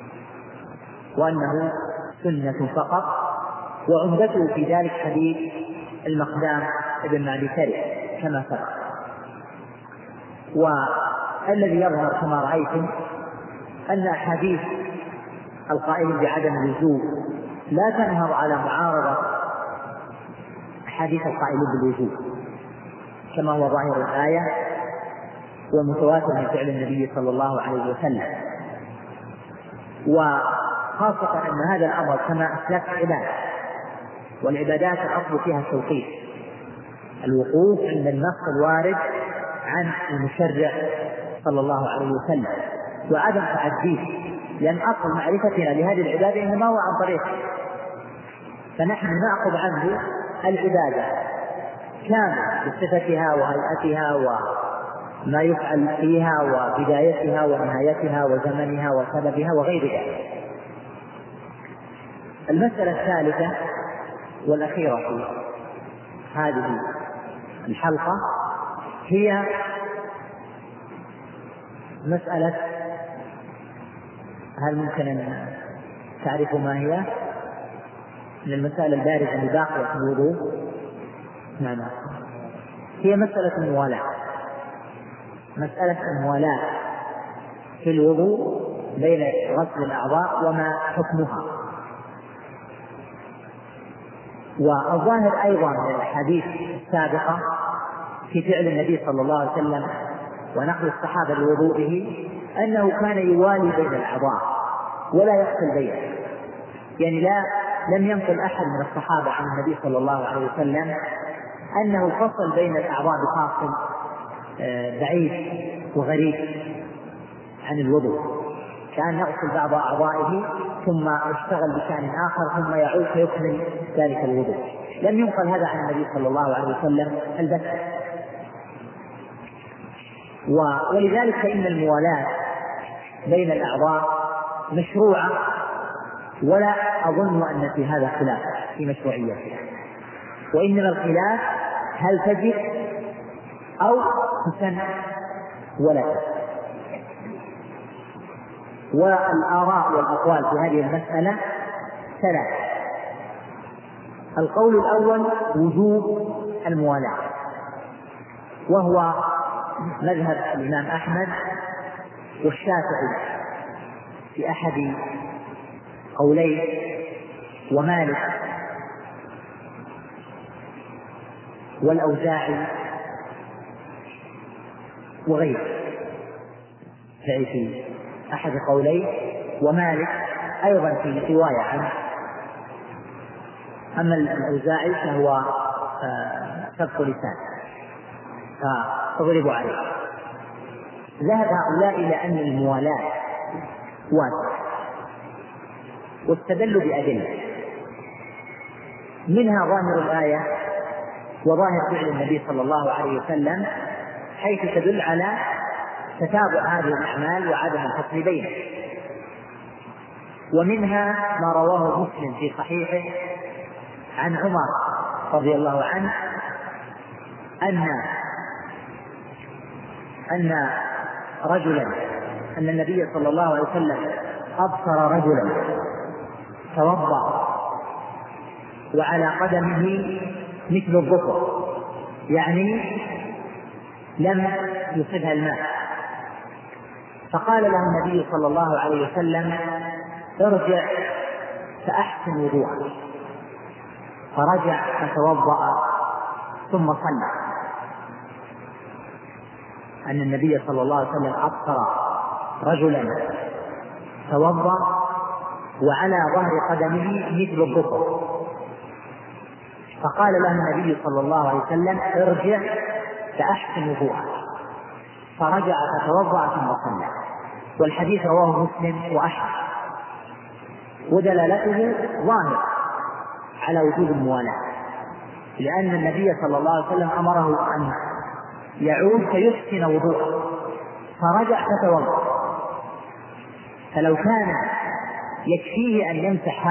A: وأنه سنة فقط، وعمدته في ذلك حديث المقدام ابن معدي كرب كما سبق. والذي يظهر كما رأيتم أن أحاديث القائل بعدم الوجوب لا تنهض على معارضة أحاديث القائل بالوجوب كما هو ظاهر الآية ومتواتر من فعل النبي صلى الله عليه وسلم. وخاصة أن هذا الأمر كما أسلفت عبادة، والعبادات الأصل فيها التوقيف، الوقوف عند النص الوارد عن المشرع صلى الله عليه وسلم وعدم تعديه، لأن أصل معرفتنا لهذه العبادة إنما هو عن طريق، فنحن نأخذ عنه العبادة كاملة بصفتها وهيئتها ما يفعل فيها وبدايتها ونهايتها وزمنها وسببها وغير ذلك. المسألة الثالثة والأخيرة في هذه الحلقة هي مسألة، هل ممكن أن تعرفوا ما هي من المسائل البارزة الباقية في الوضوء؟ نعم، هي مسألة الموالاة. مسألة الموالاة في الوضوء بين غسل الأعضاء وما حكمها. والظاهر أيضا من الأحاديث السابقة في فعل النبي صلى الله عليه وسلم ونقل الصحابة لوضوئه أنه كان يوالي بين الأعضاء ولا يفصل بينه، يعني لم ينقل أحد من الصحابة عن النبي صلى الله عليه وسلم أنه فصل بين الأعضاء بفاصل بعيد وغريب عن الوضوء، كان يغسل بعض أعضائه ثم يشتغل بشأن آخر ثم يعود فيكمل ذلك الوضوء. لم ينقل هذا عن النبي صلى الله عليه وسلم البتة. ولذلك فإن الموالاة بين الأعضاء مشروعة، ولا أظن أن في هذا خلاف في مشروعيتها، وإنما الخلاف هل تجب أو تسن ولا تسن. والآراء والأقوال في هذه المسألة ثلاثة. القول الأول وجوب الموالاة، وهو مذهب الإمام أحمد والشافعي في أحد قوليه، ومالك والأوزاعي وغيره في أحد قوليه، ومالك أيضا في رواية عنه. أما الأوزاعي فهو سبق لسان فاضربوا عليه. ذهب هؤلاء إلى أن الموالاة واجب، واستدلوا بأدلة منها ظاهر الآية وظاهر فعل النبي صلى الله عليه وسلم، حيث تدل على تتابع هذه الأعمال وعدم الفصل بينه. ومنها ما رواه مسلم في صحيحه عن عمر رضي الله عنه أن النبي صلى الله عليه وسلم أبصر رجلا توضأ وعلى قدمه مثل الظفر، يعني لم يصبها الماء، فقال له النبي صلى الله عليه وسلم ارجع فأحسن وضوءك، فرجع فتوضأ ثم صلى. أن النبي صلى الله عليه وسلم أبصر رجلا توضأ وعلى ظهر قدمه مثل الظفر، فقال له النبي صلى الله عليه وسلم ارجع فأحسن وضوءك، فرجع فتوضأ ثم صلى. والحديث رواه مسلم وأحمد، ودلالته ظاهر على وجوب الموالاة، لأن النبي صلى الله عليه وسلم أمره أن يعود فيحسن وضوءه، فرجع فتوضأ. فلو كان يكفيه أن يمسح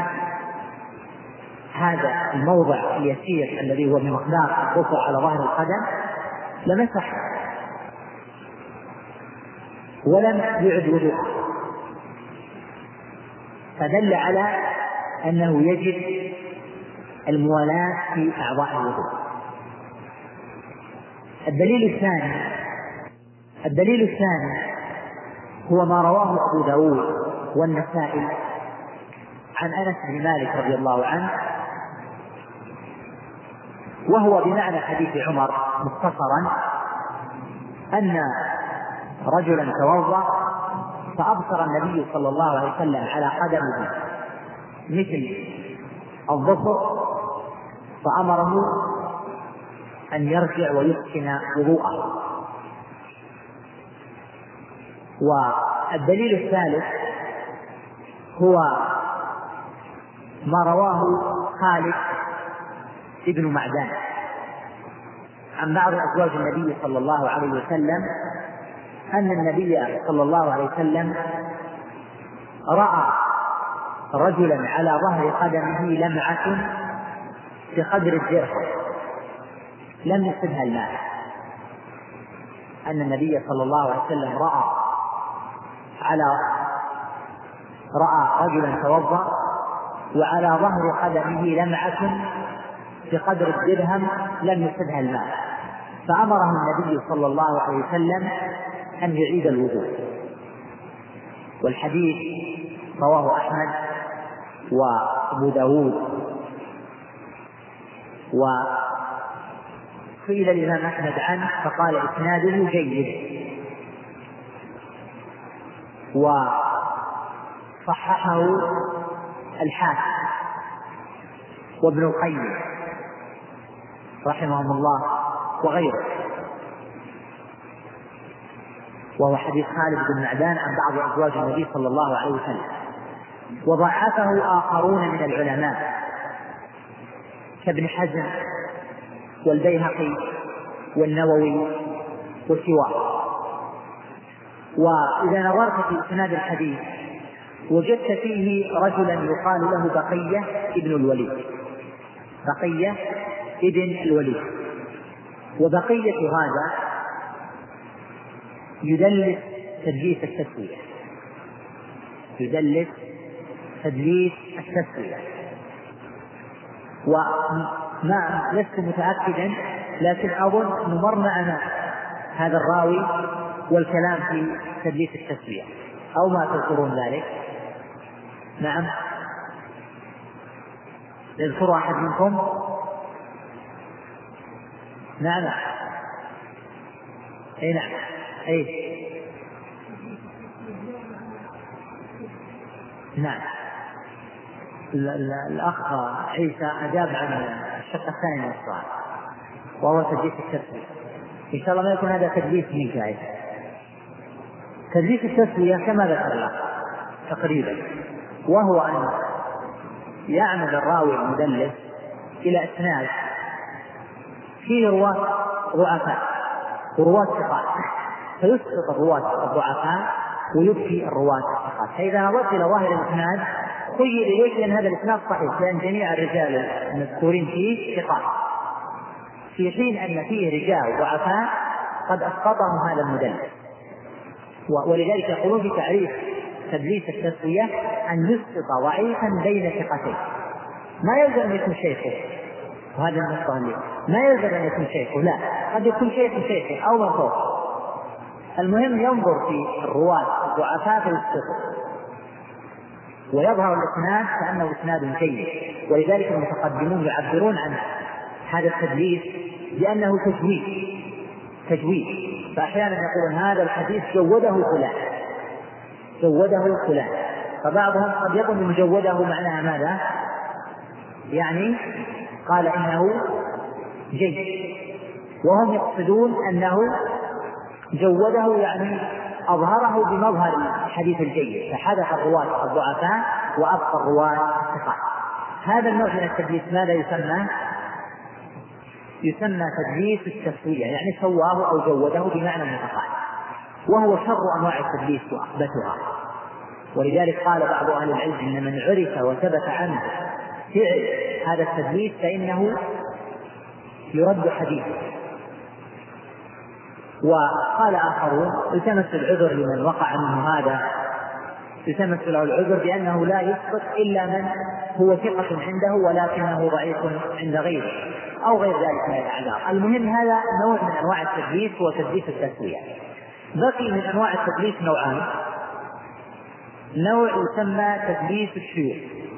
A: هذا الموضع اليسير الذي هو بمقدار الظفر على ظهر القدم لمسح ولم يعد وضوءه، فدل على أنه يجب الموالاة في أعضاء الوضوء. الدليل الثاني هو ما رواه أبو داود والنسائي عن أنس بن مالك رضي الله عنه، وهو بمعنى حديث عمر مختصرا، أن رجلا توضأ فأبصر النبي صلى الله عليه وسلم على قدمه مثل الظفر، فأمره أن يرجع ويحسن وضوءه. والدليل الثالث هو ما رواه خالد ابن معدان عن بعض أزواج النبي صلى الله عليه وسلم أن النبي صلى الله عليه وسلم رأى رجلا على ظهر قدمه لمعة بقدر الدرهم لم يصبها الماء. أن النبي صلى الله عليه وسلم رأى رجلا توضأ وعلى ظهر قدمه لمعة بقدر الدرهم لم يصبها الماء، فأمره النبي صلى الله عليه وسلم أن يعيد الوضوء. والحديث رواه أحمد وأبو داود، وقيل الإمام أحمد عنه فقال إسناده جيد، وصححه الحاكم وابن القيم رحمهم الله وغيره، وهو حديث خالد بن معدان عن بعض أزواج النبي صلى الله عليه وسلم. وضعفه آخرون من العلماء كابن حزم والبيهقي والنووي وسواه. وإذا نظرت في إسناد الحديث وجدت فيه رجلا يقال له بقية ابن الوليد، بقية ابن الوليد. وبقية هذا يدلس تدليس التسوية، يدلس تدليس التسوية، وما لست متأكدا لكن أظن أنه مر معنا هذا الراوي والكلام في تدليس التسوية، أو ما تذكرون ذلك؟ نعم، يذكر أحد منكم؟ نعم، أي نعم، أي نعم. الأخ عيسى أجاب عن الشق الثاني من السؤال وهو تدليس التسوية. إن شاء الله ما يكون هذا تدليس منك يا عيسى. تدليس التسوية كما ذكر الله تقريبا، وهو أن يعمد الراوي المدلس إلى إسناد فيه رواة ضعفاء ورواة ثقات، فيسقط الرواة الضعفاء ويبكي الرواة الثقات. فإذا نظرت إلى ظاهر الإسناد خير إليك أن هذا الإسناد صحيح، لأن جميع الرجال المذكورين فيه ثقات، في حين أن فيه رجال ضعفاء قد أسقطهم هذا المدلس. ولذلك يقولون في تعريف تدليس التسوية أن يسقط ضعيفا بين ثقتين، ما يلزم أن يكون شيخه، وهذا النقطة اللي ما يلزم أن يكون شيخه، لا، قد يكون شيخه أو من فوق، المهم ينظر في الرواة الضعفاء فيسقطه ويظهر الإسناد كأنه إسناد جيد. ولذلك المتقدمون يعبرون عن هذا التدليس بأنه تجويد، فأحيانا يقولون هذا الحديث جوده فلان، فبعضهم قد يظن مجوده معناها ماذا؟ يعني قال إنه جيد، وهم يقصدون أنه جوده يعني أظهره بمظهر الحديث الجيد، فحذف الرواة الضعفاء وأبقى الرواة الثقات. هذا النوع من التدليس ماذا يسمى تدليس التسوية، يعني سواه أو جوده بمعنى متقارب، وهو شر أنواع التدليس وأخبثها. ولذلك قال بعض أهل العلم إن من عرف وثبت عنه فعل هذا التدليس فإنه يرد حديثه. وقال آخرون التمس العذر لمن وقع منه هذا، التمس له العذر بأنه لا يسقط إلا من هو ثقة عنده ولكنه ضعيف عند غيره أو غير ذلك من الأعذار. المهم هذا نوع من أنواع التدليس هو تدليس التسوية. بقي من أنواع التدليس نوعان، نوع يسمى تدليس الشيوخ،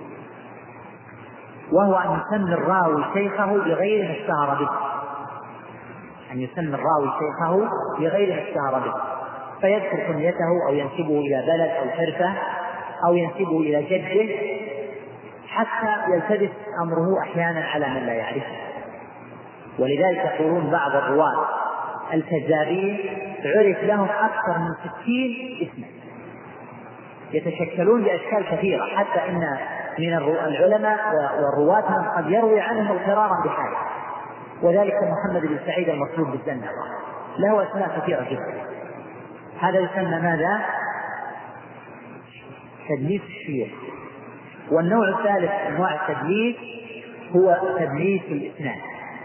A: وهو أن يسمي الراوي شيخه بغير ما اشتهر به، أن يسمي الراوي شيخه بغير ما اشتهر به، فيذكر كنيته أو ينسبه إلى بلد أو حرفة أو ينسبه إلى جده حتى يلتبس أمره أحيانا على من لا يعرفه. ولذلك يقولون بعض الرواة الكذابين عرف لهم أكثر من 60 اسما، يتشكلون بأشكال كثيرة، حتى إن من العلماء والرواة من قد يروي عنهم اضطرارا بحاله، وذلك محمد بن سعيد المطلوب بالجنة، له أسماء كثيرة جدا. هذا يسمى ماذا؟ تدليس الشيوخ. والنوع الثالث أنواع التدليس هو تدليس الإسناد،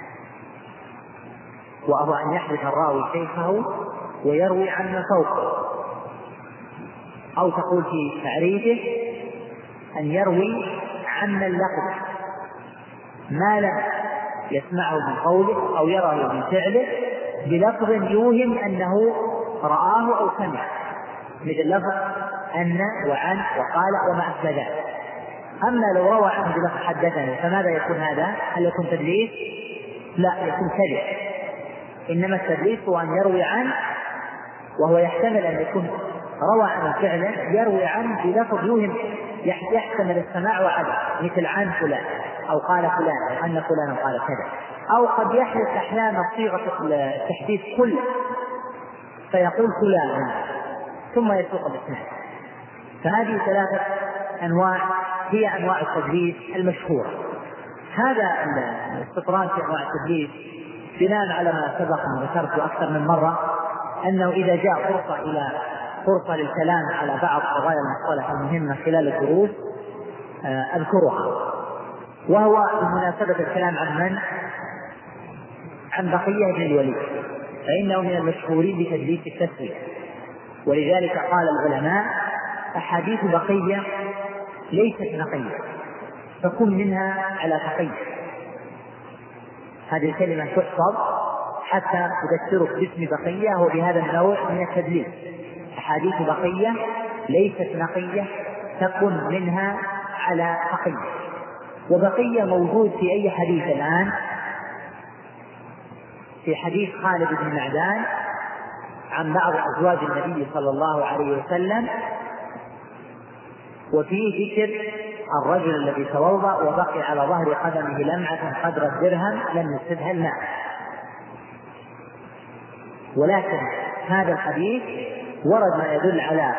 A: وهو أن يحدث الراوي شيخه ويروي عن من فوقه، أو تقول في تعريفه أن يروي عن من لقب ما لم يسمعه من قوله أو يراه من فعله بلفظ يوهم أنه رآه أو سمع، مثل لفظ أن وعن وقال وما أشبه ذلك. أما لو روى عنه بلفظ حدثني فماذا يكون هذا؟ هل يكون تدليس؟ لا، يكون كذب. إنما التدليس هو أن يروي عنه، وهو يحتمل أن يكون روى عن فعلا يروي عنه بلفظ يوهم يحتمل السماع وعدم، مثل عن فلان أو قال فلان أو أن فلان قال كذا. أو قد يحدث أحيانا صيغة التحديث كل، فيقول فلان ثم يسوق الإسناد. فهذه ثلاثة أنواع هي أنواع التدليس المشهورة. هذا الاستطراد في أنواع التدليس بناء على ما سبق أن ذكرت أكثر من مرة، أنه إذا جاء فرصة للكلام على بعض قضايا المصطلح المهمة خلال الدروس أذكرها، وهو بمناسبة الكلام عن من؟ عن بقية بن الوليد، فإنه من المشهورين بتدليس التسوية. ولذلك قال العلماء: أحاديث بقية ليست نقية، فكن منها على تقية. هذه الكلمة تحفظ حتى تذكرك باسم بقية وبهذا النوع من التدليس. أحاديث بقية ليست نقية، تكن منها على تقية. وبقية موجود في أي حديث الآن؟ في حديث خالد بن معدان عن بعض أزواج النبي صلى الله عليه وسلم، وفيه ذكر الرجل الذي توضأ وبقي على ظهر قدمه لمعة قدر الدرهم لم يصبها الماء. ولكن هذا الحديث ورد ما يدل على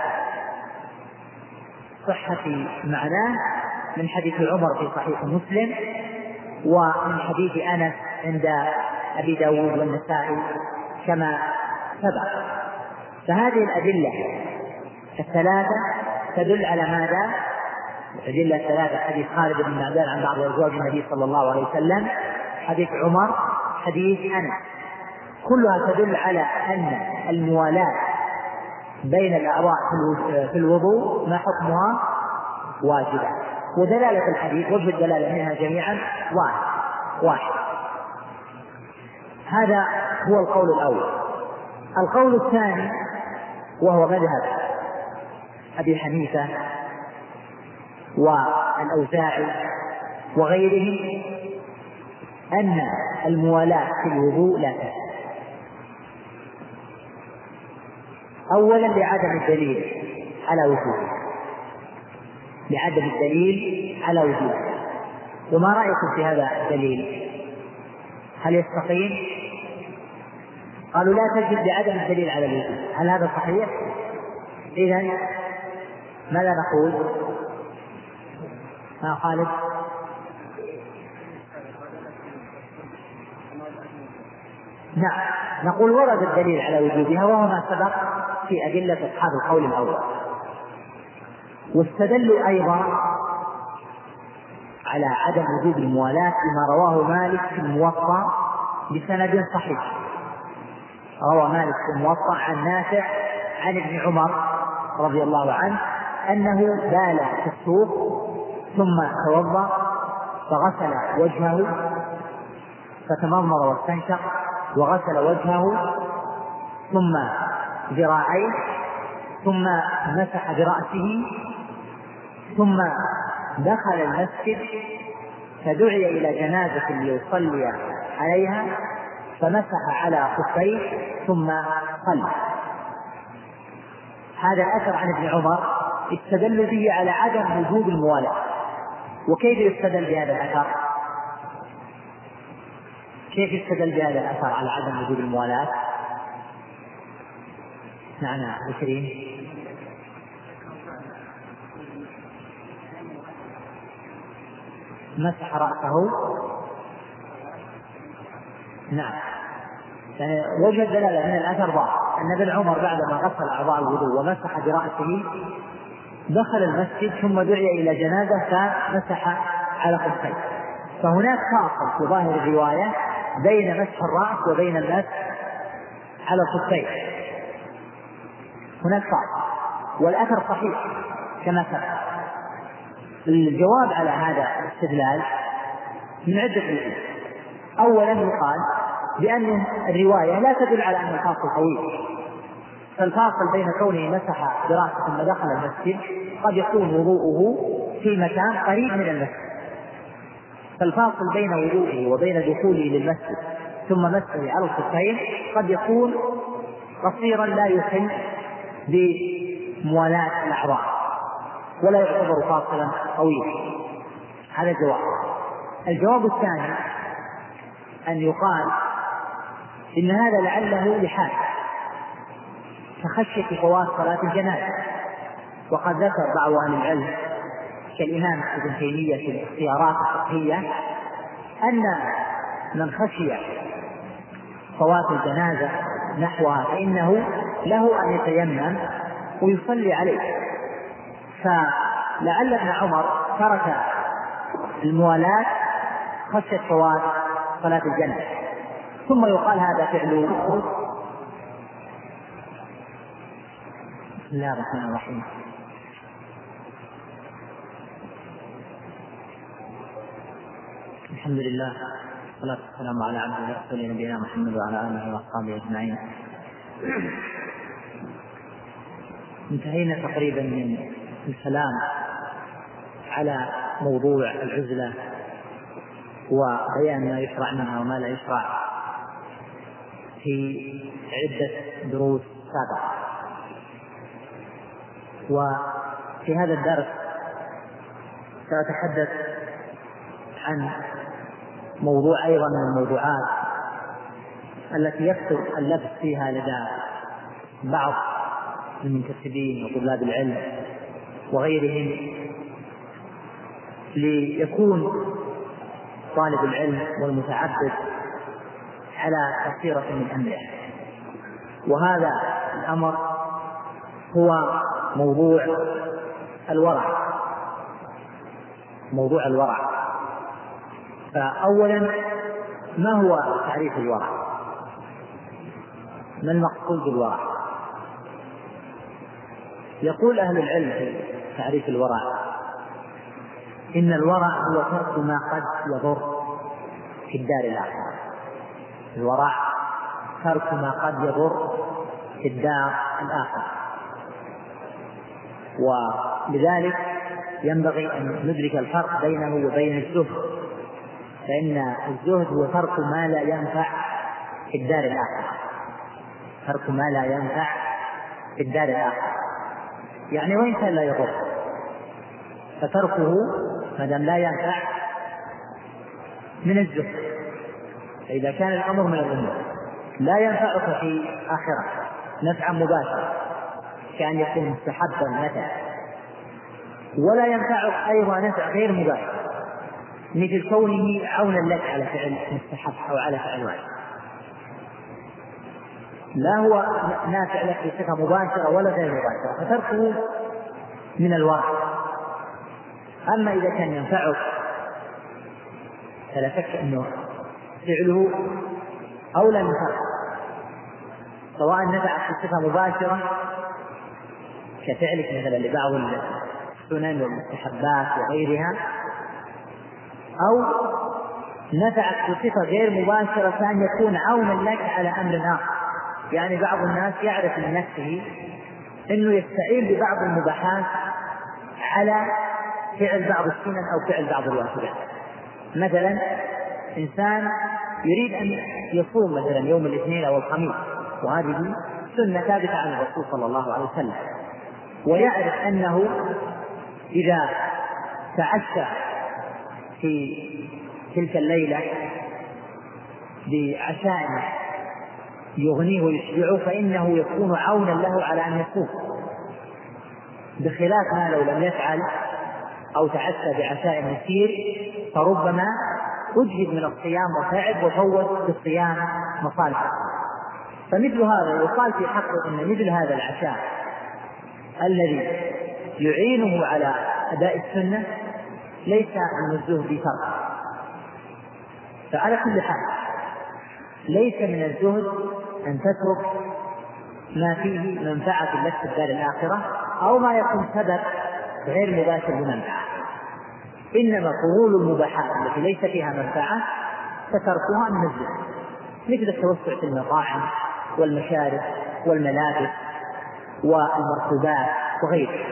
A: صحة معناه من حديث عمر في صحيح مسلم، ومن حديث أنس عند أبي داود والنسائي كما سبق. فهذه الأدلة الثلاثة تدل على ماذا؟ الأدلة الثلاثة: حديث خالد بن معدان عن بعض أزواج النبي صلى الله عليه وسلم، حديث عمر، حديث أنس، كلها تدل على أن الموالاة بين الأعضاء في الوضوء ما حكمها واجبة. ودلالة الحديث وجه الدلالة منها جميعا واحد. هذا هو القول الأول. القول الثاني وهو مذهب أبي حنيفة والأوزاعي وغيرهم أن الموالاة في الوضوء لا تجوز. أولا لعدم الدليل على وجوده، وما رأيكم في هذا الدليل؟ هل يستقيم؟ قالوا لا تجد لعدم الدليل على الوجود. هل هذا صحيح؟ إذن ماذا نقول؟ خالد؟ نعم، نقول ورد الدليل على وجودها، وهو ما سبق في أدلة أصحاب القول الأول. واستدلوا أيضا على عدم وجود الموالاة بما رواه مالك في الموطأ بسند صحيح. روى مالك في الموطأ عن نافع عن ابن عمر رضي الله عنه أنه بال في السوق ثم توضأ فغسل وجهه فتمضمض واستنشق وغسل وجهه ثم ذراعيه ثم مسح برأسه ثم دخل المسجد فدعي إلى جنازة ليصلي عليها فمسح على خفيه ثم صلى. هذا الأثر عن ابن عمر استدل به على عدم وجود الموالاة. وكيف يستدل بهذا الأثر؟ كيف يستدل بهذا الأثر على عدم وجود الموالاة؟ معنا بشرين. مسح رأسه نعم. يعني وجه الدلالة من الأثر ضاع أن ابن عمر بعدما غسل أعضاء الوضوء ومسح برأسه دخل المسجد ثم دعي إلى جنازة فمسح على خفيه. فهناك فاصل في ظاهر الرواية بين مسح الرأس وبين المسح على الخفين، هناك فاصل، والأثر صحيح كما سبق. الجواب على هذا الاستدلال من عدة وجوه. أولا يقال بأن الرواية لا تدل على أن الفاصل طويل، فالفاصل بين كونه مسح برأسه ثم دخل المسجد قد يكون وضوءه في مكان قريب من المسجد، فالفاصل بين وضوءه وبين دخوله للمسجد ثم مسحه على الخفين قد يكون قصيرا لا يخل بموالاة الأعضاء ولا يعتبر فاصلا طويلا. هذا جواب. الجواب الثاني أن يقال إن هذا لعله لحاجة كخشية فوات صلاة الجنازة، وقد ذكر بعض أهل العلم كالإمام ابن تيمية في الاختيارات الفقهية أن من خشي فوات الجنازة نحوها فإنه له أن يتيمم ويصلي عليه، فلعل ابن عمر ترك الموالاة خشية فوات صلاة الجنازة. ثم يقال هذا فعل. بسم الله الرحمن الرحيم. الحمد لله والصلاة والسلام على عبده ورسوله نبينا محمد وعلى آله وأصحابه أجمعين. انتهينا تقريبا من الكلام على موضوع العزلة وبيان ما يشرع منها وما لا يشرع في عدة دروس سابقة. وفي هذا الدرس سأتحدث عن موضوع أيضا من الموضوعات التي يكثر اللبس فيها لدى بعض المنتسبين وطلاب العلم وغيرهم، ليكون طالب العلم والمتعبد على بصيرة من أمره. وهذا الأمر هو موضوع الورع. موضوع الورع. فأولا ما هو تعريف الورع؟ ما المقصود بالورع؟ يقول أهل العلم في تعريف الورع إن الورع هو ترك ما قد يضر في الدار الآخرة. الورع ترك ما قد يضر في الدار الآخرة. ولذلك ينبغي أن ندرك الفرق بينه وبين الزهد، فإن الزهد هو ترك ما لا ينفع في الدار الآخرة. ترك ما لا ينفع في الدار الآخرة يعني وإن كان لا يضر، فتركه ما دام لا ينفع من الزهد. فإذا كان الأمر من الأمور لا ينفعك في آخرة نفعا مباشرا كأن يكون مستحبا مثلا، ولا ينفعك أيضا نفع غير مباشر مثل كونه عونا لك على فعل مستحب أو على فعل واجب، لا هو نافع لك بصفة مباشرة ولا غير مباشرة، فتركه من الورع. أما إذا كان ينفعك فلا شك أنه فعله أولى من تركه، سواء نفعك بصفة مباشرة كفعلك مثلا لبعض السنن والمستحبات وغيرها، أو نفعك بصفة غير مباشرة كأن يكون عونا لك على أمر آخر. يعني بعض الناس يعرف من نفسه أنه يستعين ببعض المباحات على فعل بعض السنن أو فعل بعض الواجبات. مثلا إنسان يريد أن يصوم مثلا يوم الاثنين أو الخميس، وهذه سنة ثابتة عن الرسول صلى الله عليه وسلم، ويعرف أنه إذا تعشى في تلك الليلة بعشاء يغنيه ويشبعه فإنه يكون عونا له على أن يصوم، بخلاف ما لو لم يفعل أو تعشى بعشاء يسير فربما أجهد من الصيام وتعب وفوت في الصيام مصالح. فمثل هذا يقال في حقه أن مثل هذا العشاء الذي يعينه على أداء السنة ليس من الزهد بفرق. فعلى كل حال ليس من الزهد أن تترك ما فيه منفعة لك في الدار الآخرة أو ما يكون سبب غير مباشر لمنفعة، إنما فضول المباحات التي ليس فيها منفعة فتركها من الزهد، مثل التوسع في المطاعم والمشارب والملابس والمركوبات وغيره،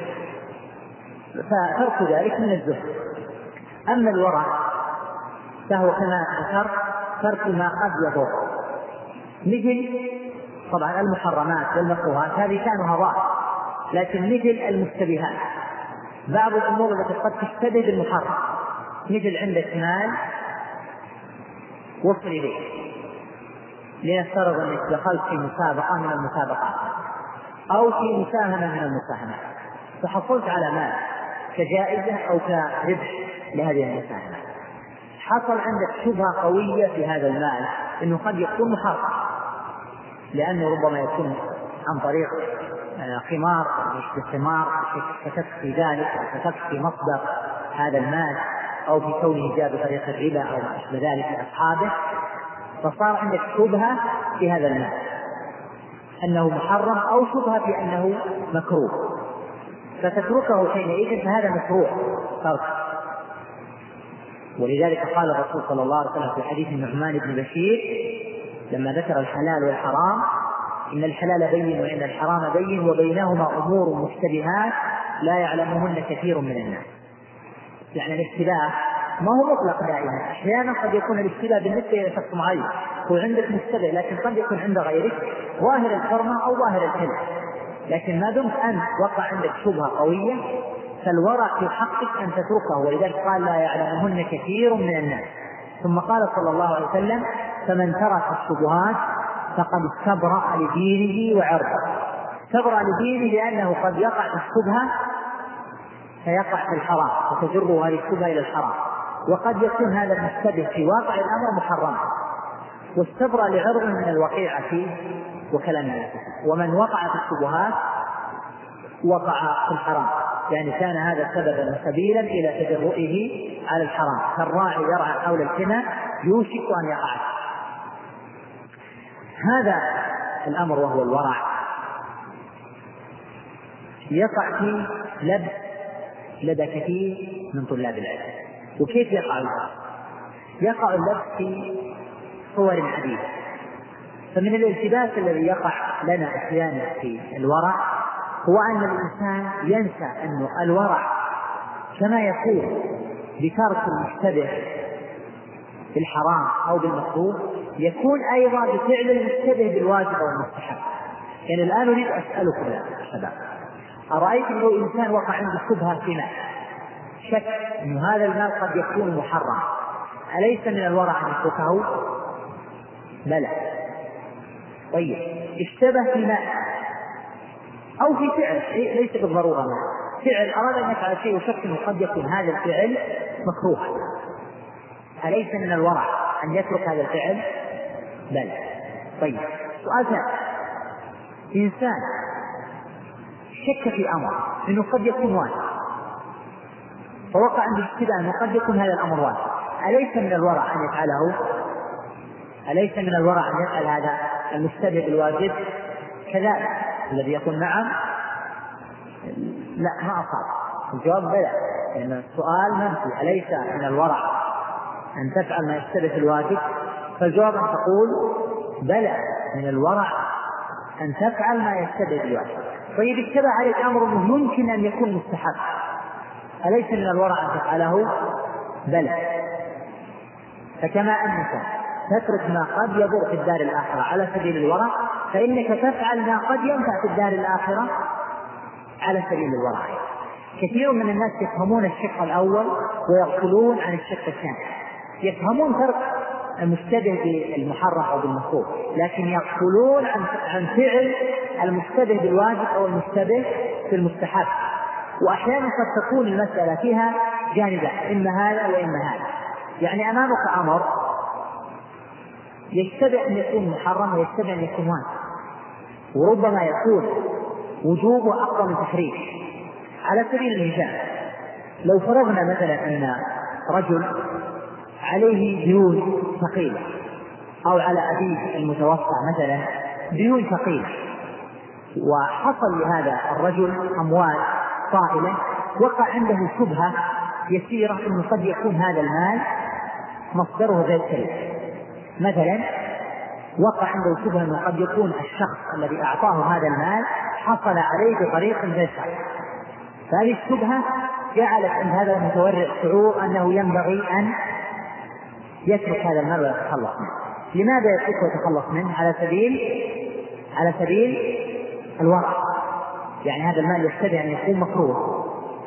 A: فترك ذلك من الزهد. أما الورع فهو كما ذكر ترك ما قد يضر، مثل طبعا المحرمات والمكروهات هذه شأنها ظاهر، لكن مثل المشتبهات بعض الأمور التي قد تشتبه بالمحرم، مثل عندك مال وصل إليه، لنفترض أنك دخلت في مسابقة من المسابقات أو في مساهمة من المساهمات فحصلت على مال كجائزة أو كربح لهذه المساهمة، حصل عندك شبهة قوية في هذا المال إنه قد يكون محرم، لأنه ربما يكون عن طريق خمار باستثمار شككت في ذلك أو شككت في مصدر هذا المال أو في كونه جاء بطريقة الربا أو ما أشبه ذلك لأصحابه، فصار عندك شبهة في هذا المال أنه محرم أو شبهة في أنه مكروه فتتركه حينئذ، فهذا مكروه ترك. ولذلك قال الرسول صلى الله عليه وسلم في حديث النعمان بن بشير لما ذكر الحلال والحرام: إن الحلال بين وإن الحرام بين وبينهما أمور مشتبهات لا يعلمهن كثير من الناس. يعني الاشتباه ما هو مطلق دائما، أحيانا قد يكون الاشتباه بالنسبة إلى شخص معين وعندك مشتبه، لكن قد يكون عند غيرك ظاهر الحرمة أو ظاهر الحل، لكن ما دمت أنت وقع عندك شبهة قوية فالورع في حقك أن تتركه، ولذلك قال: لا يعلمهن كثير من الناس. ثم قال صلى الله عليه وسلم: فمن ترك الشبهات فقد استبرأ لدينه وعرضه. استبرأ لدينه لأنه قد يقع في الشبهة فيقع في الحرام وتجره هذه الشبهة إلى الحرام، وقد يكون هذا المشتبه في واقع الأمر محرما، واستبرأ لعرض من الوقيعة فيه وكلام الناس. ومن وقع في الشبهات وقع في الحرام، يعني كان هذا سببا سبيلا إلى تجرؤه على الحرام، كالراعي يرعى حول الحمى يوشك أن يقع. هذا الأمر وهو الورع يقع فيه لبس لدى كثير من طلاب العلم. وكيف يقع اللبس؟ يقع اللبس في صور عديدة. فمن الالتباس الذي يقع لنا أحيانا في الورع هو أن الإنسان ينسى أن الورع كما يكون بترك المشتبه بالحرام أو بالمكروه يكون أيضا بفعل المشتبه بالواجب أو المستحب. يعني الآن أريد أسألكم يا شباب: أرأيتم لو إنسان وقع عنده شبهة في مال، شك أن هذا المال قد يكون محرم، أليس من الورع أن يتركه؟ بلى. طيب، اشتبه في مال أو في فعل ليس بالضرورة ما. فعل أراد أن يفعل شيء وشك أنه قد يكون هذا الفعل مكروه، أليس من الورع أن يترك هذا الفعل؟ بلى. طيب، سؤال ثاني: إنسان شك في أمر أنه قد يكون واجب، فوقع عنده اشتباه أنه قد يكون هذا الأمر واجب، أليس من الورع أن يفعله؟ أليس من الورع أن يفعل هذا المشتبه بالواجب؟ كذلك الذي يقول نعم لا ما أصاب، الجواب بلى، لأن السؤال منفي. أليس من الورع أن تفعل ما يشتبه الواجب؟ فالجواب أن تقول بلى، من الورع أن تفعل ما يشتبه الواجب. طيب، اشتبه عليك أمر يمكن أن يكون مستحب، أليس من الورع أن تفعله؟ بلى. فكما أنك تترك ما قد يضر في الدار الآخرة على سبيل الورع، فإنك تفعل ما قد ينفع في الدار الآخرة على سبيل الورع. كثير من الناس يفهمون الشق الأول ويغفلون عن الشق الثاني. يفهمون ترك المشتبه بالمحرم أو بالمكروه، لكن يغفلون عن فعل المشتبه بالواجب أو المشتبه بالمستحب. وأحيانا قد تكون المسألة فيها جانبان، إما هذا وإما هذا. يعني أمامك أمر يشتبه أن يكون محرم ويشتبه أن يكون واجب، وربما يكون وجوبه أقوى من تحريم. على سبيل المثال لو فرضنا مثلا أن رجل عليه ديون ثقيلة، أو على أبيه المتوفى مثلا ديون ثقيلة، وحصل لهذا الرجل أموال طائلة، وقع عنده شبهة يسيرة أنه قد يكون هذا المال مصدره غير شرعي. مثلا وقع عنده شبهة أنه قد يكون الشخص الذي أعطاه هذا المال حصل عليه بطريق غير شرعي، فهذه الشبهة جعلت أن هذا المتورع شعور أنه ينبغي أن يترك هذا المال ويتخلص منه. لماذا يترك ويتخلص منه؟ على سبيل الورع، يعني هذا المال يشتبه أن يكون مكروه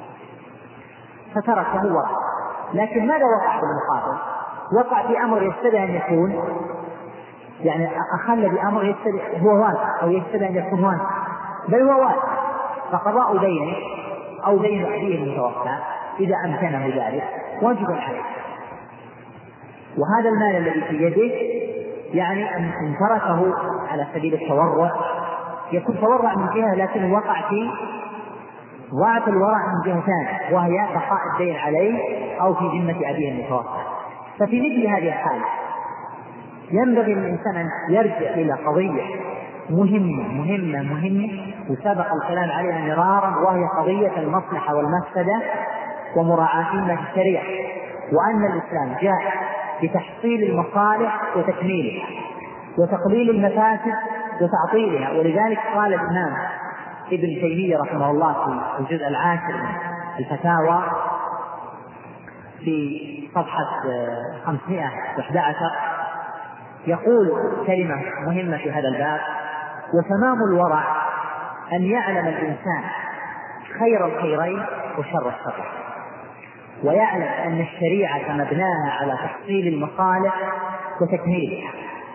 A: فتركه ورع. لكن ماذا وقع بالمقابل؟ وقع في أمر يشتبه أن يكون، يعني أخل بأمر يشتبه هو واجب أو يشتبه أن يكون واجب، بل هو واجب، فقضاء دينه أو دين أبيه المتوفى إذا أمكنه ذلك واجب عليه. وهذا المال الذي في يده يعني أن تركه على سبيل التورع، يكون تورع من جهة لكن وقع في ضاعت الورع من جهة ثانية، وهي بقاء الدين عليه أو في ذمة أبيه المتوفى. ففي مثل هذه الحالة ينبغي للإنسان أن يرجع إلى قضية مهمة وسبق الكلام عليها مرارا، وهي قضية المصلحة والمفسدة ومراعاتها في الشريعة، وأن الإسلام جاء بتحصيل المصالح وتكميلها وتقليل المفاسد وتعطيلها. ولذلك قال الإمام ابن تيمية رحمه الله في الجزء 10 من الفتاوى في صفحة 511 يقول كلمة مهمة في هذا الباب: وتمام الورع أن يعلم الإنسان خير الخيرين وشر الشر، ويعلم أن الشريعة مبناها على تحصيل المصالح وتكميلها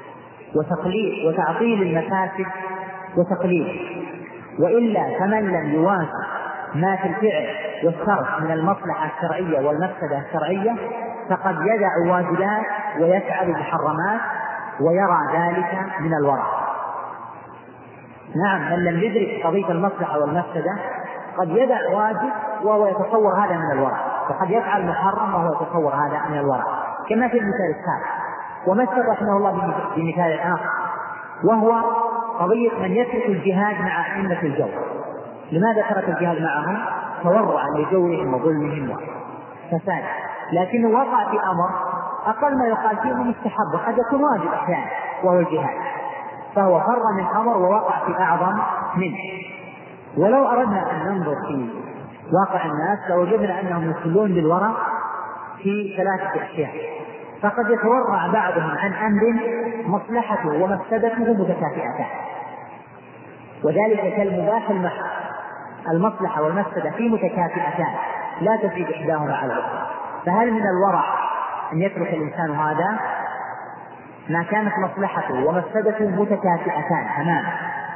A: وتعطيل المفاسد وتقليلها، وإلا فمن لم يوازن ما في الفعل والترك من المصلحة الشرعية والمفسدة الشرعية فقد يدع واجبات ويفعل محرمات ويرى ذلك من الورع. نعم، من لم يدرك قضية المصلحة والمفسدة قد يدع واجب وهو يتصور هذا من الورع، وقد يفعل محرم وهو يتصور هذا من الورع، كما في المثال الثالث. ومثل رحمه الله بمثال آخر، وهو قضية من يترك الجهاد مع أئمة الجور. لماذا ترك الجهاد معهم؟ تورعا لجورهم وظلمهم وفساد، لكنه وقع في أمر أقل ما يقال فيه مستحب وقد يكون واجب أحيانا وهو الجهاد، فهو فر من أمر ووقع في أعظم منه. ولو أردنا أن ننظر في واقع الناس لوجدنا أنهم يصلون بالورع في 3 أشياء، فقد يتورع بعضهم عن أمر مصلحته ومفسدته متكافئتان، وذلك كالمباح المحض. المصلحة والمفسدة في متكافئتان لا تزيد إحداهما على الأخرى، فهل من الورع أن يترك الإنسان هذا ما كانت مصلحته ومفسدته متكافئتان تماما؟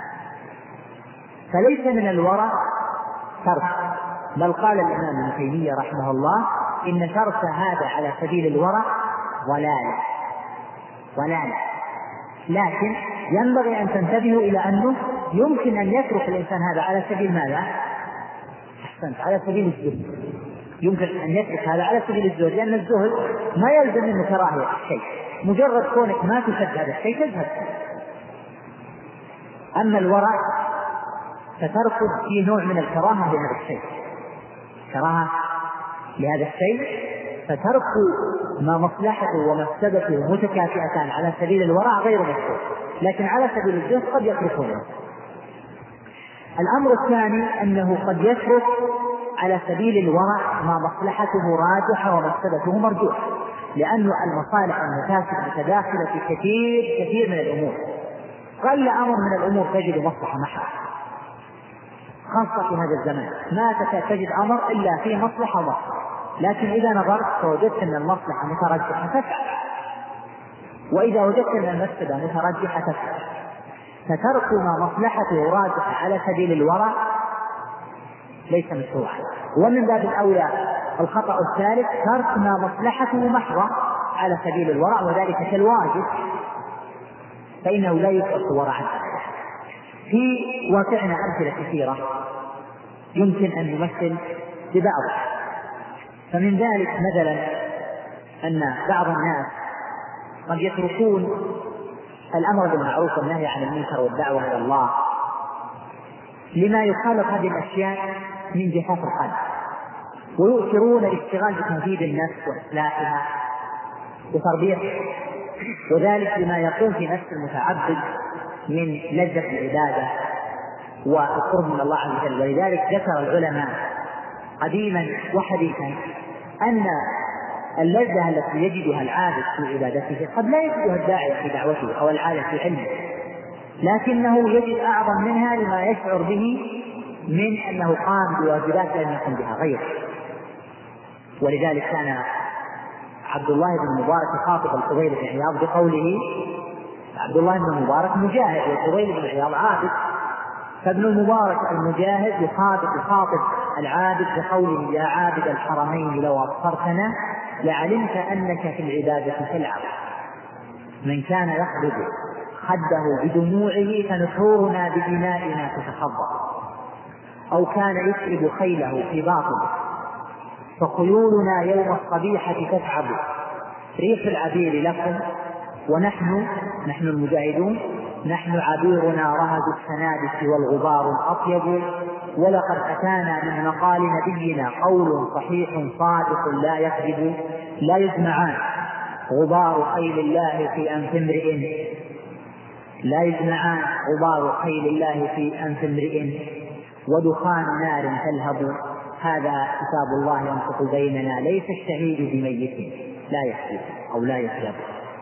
A: فليس من الورع ترك، بل قال الإمام ابن تيمية رحمه الله: إن ترك هذا على سبيل الورع ضلالة. لكن ينبغي أن تنتبهوا إلى أنه يمكن أن يترك الإنسان هذا على سبيل ماذا؟ أحسنت، على سبيل الزهد. يمكن أن يترك هذا على سبيل الزهد، لأن الزهد ما يلزم منه كراهية الشيء، مجرد كونك ما تشد هذا الشيء تذهب. أما الورع فتركض في نوع من الكراهة لهذا الشيء، كراهة لهذا الشيء، فترك ما مصلحته ومفسدته متكافئتان على سبيل الورع غير مشروع، لكن على سبيل الزهد قد يتركونه. الأمر الثاني أنه قد يترك على سبيل الورع ما مصلحته راجحة ومفسدته مرجوحة، لأن المصالح والمفاسد متداخلة في كثير من الأمور. قل أمر من الأمور تجد مصلحة محضة، خاصة في هذا الزمان ما تجد أمر إلا فيه مصلحة ومفسدة، لكن إذا نظرت فوجدت أن المصلحة مترجحة تفعل، وإذا وجدت أن المفسدة مترجحة تفعل. فترك ما مصلحته راجحة على سبيل الورع ليس مشروعا. ومن باب الأولى الخطأ الثالث ترك ما مصلحته محضة على سبيل الورع، وذلك كالواجب، فإنه لا يطلق ورعا. في واقعنا أمثلة كثيرة يمكن أن نمثل ببعض، فمن ذلك مثلا أن بعض الناس قد يتركون الأمر بالمعروف والنهي عن المنكر والدعوة إلى الله لما يخالف هذه الأشياء من جهات القلب، ويؤثرون الاشتغال بتهذيب النفس وإصلاحها وتربيتها، وذلك لما يقوم في نفس المتعبد من لذة العبادة والقرب من الله عز وجل. ولذلك ذكر العلماء قديما وحديثا أن اللذة التي يجدها العابد في عبادته قد لا يجدها الداعي في دعوته أو العالم في علمه، لكنه يجد أعظم منها لما يشعر به من أنه قام بواجبات لم يقم بها غيره. ولذلك كان عبد الله بن مبارك يخاطب الفضيل بن عياض بقوله: عبد الله بن مبارك مجاهد والفضيل بن عياض عابد، فابن المبارك المجاهد يخاطب العابد بقوله: يا عابد الحرمين لو أبصرتنا لعلمت أنك في العبادة تلعب، من كان يقبض خده بدموعه فنحورنا بدمائنا تتخضر، أو كان يسرب خيله في باطله فخيولنا يوم الصبيحة تتعب، ريح العبير لكم ونحن المجاهدون نحن عبيرنا رهد السنابس والغبار الأطيب، ولقد أتانا من مقال نبينا قول صحيح صادق لا يكذب، لا يجمعان غبار خيل الله في أنف امرئ، لا يجمعان غبار خيل الله في أنف امرئ ودخان نار تلهب، هذا كتاب الله ينطق بيننا ليس الشهيد بميت لا يكذب أو لا يكذب.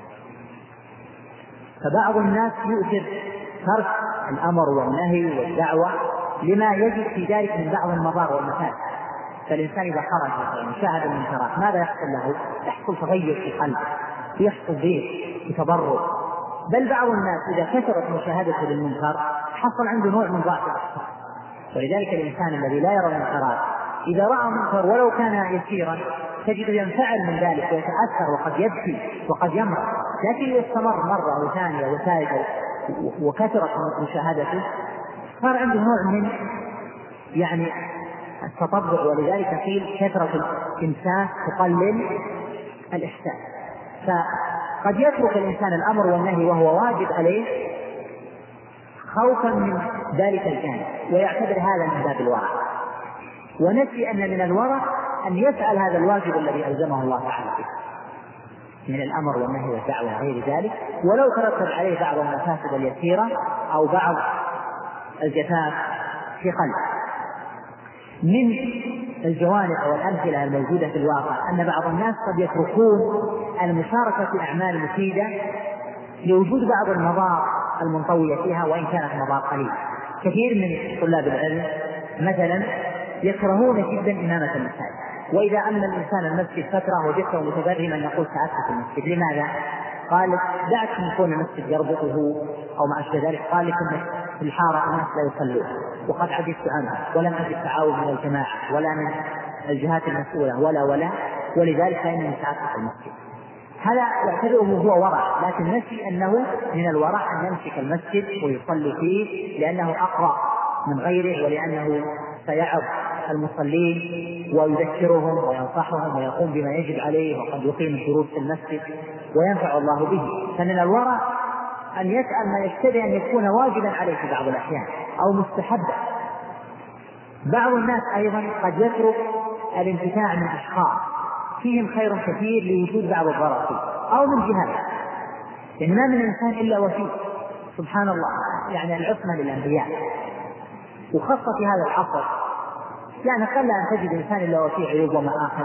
A: فبعض الناس يؤثر ترك الأمر والنهي والدعوة لما يجد في ذلك من بعض المضار والمفاسد. فالإنسان إذا خرج وشاهد المنكرات ماذا يحصل له؟ يحصل تغير في قلبه، يحصل ضيق وتضرر. بل بعض الناس إذا كثرت مشاهدته للمنكر حصل عنده نوع من ضعف الإحساس. ولذلك الإنسان الذي لا يرى المنكرات إذا رأى منكر ولو كان يسيرا تجد ينفعل من ذلك ويتأثر وقد يبكي وقد يمرض، لكن يستمر مرة وثانية وثالثة وكثرت مشاهدته صار عنده نوع من التطبع. ولذلك قيل كثرة الإمساك تقلل الإحساس. فقد يترك الإنسان الأمر والنهي وهو واجب عليه خوفا من ذلك الجانب ويعتبر هذا من باب الورع، ونسي أن من الورع أن يفعل هذا الواجب الذي ألزمه الله تعالى به من الأمر والنهي والدعوة وغير ذلك، ولو ترتب عليه بعض المفاسد اليسيرة أو بعض الجفاف في قلبه. من الجوانب والأمثلة الموجودة في الواقع أن بعض الناس قد يتركون المشاركة في أعمال مفيدة لوجود بعض المضار المنطوية فيها وإن كانت مضار قليلة. كثير من طلاب العلم مثلا يكرهون جدا إمامة المساجد، وإذا أمن الإنسان المسجد فترة وجدته متبرما يقول سأترك في المسجد. لماذا؟ قال: دعك من يكون المسجد يربطه أو ما أشبه ذلك، قال: لكن في الحارة الناس لا يصلون وقد عجزت عنه ولم أجد تعاون من الجماعة ولا من الجهات المسؤولة ولا ولذلك فإنني سأترك المسجد. هذا يعتبره هو ورع، لكن نسي أنه من الورع أن يمسك المسجد ويصلي فيه لأنه أقرأ من غيره، ولأنه سيعظ المصلين ويذكرهم وينصحهم ويقوم بما يجب عليه، وقد يقيم الدروس في المسجد وينفع الله به. فمن الورع أن يسأل ما يشتبه أن يكون واجبا عليه في بعض الأحيان أو مستحبا. بعض الناس أيضا قد يترك الانتفاع من أشخاص فيهم خير كثير لوجود بعض الضرر فيه أو من جهات، يعني ما من إنسان إلا وفيه سبحان الله العصمة للأنبياء، وخاصة في هذا العصر قل أن تجد إنسان إلا وفيه عيوب ومآخذ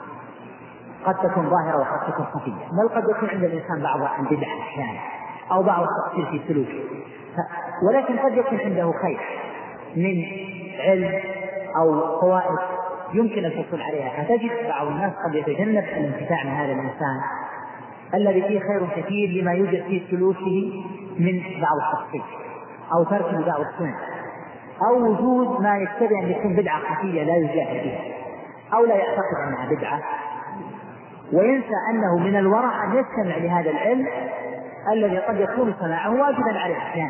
A: قد تكون ظاهرة وقد تكون خفية، بل قد يكون عند الإنسان بعض البدع أحيانا أو بعض التقصير في سلوكه، ولكن قد يكون عنده خير من علم أو فوائد يمكن الحصول عليها. فتجد بعض الناس قد يتجنب الانتفاع من هذا الإنسان الذي فيه خير كثير لما يوجد في سلوكه من بعض التقصير أو ترك بعض السنة أو وجود ما يشتبه أن يكون بدعة خفية لا يجاهد بها أو لا يعتقد أنها بدعة وينسى أنه من الورع أن يستمع لهذا العلم الذي قد يكون سماعه واجبا عليه أحيانا.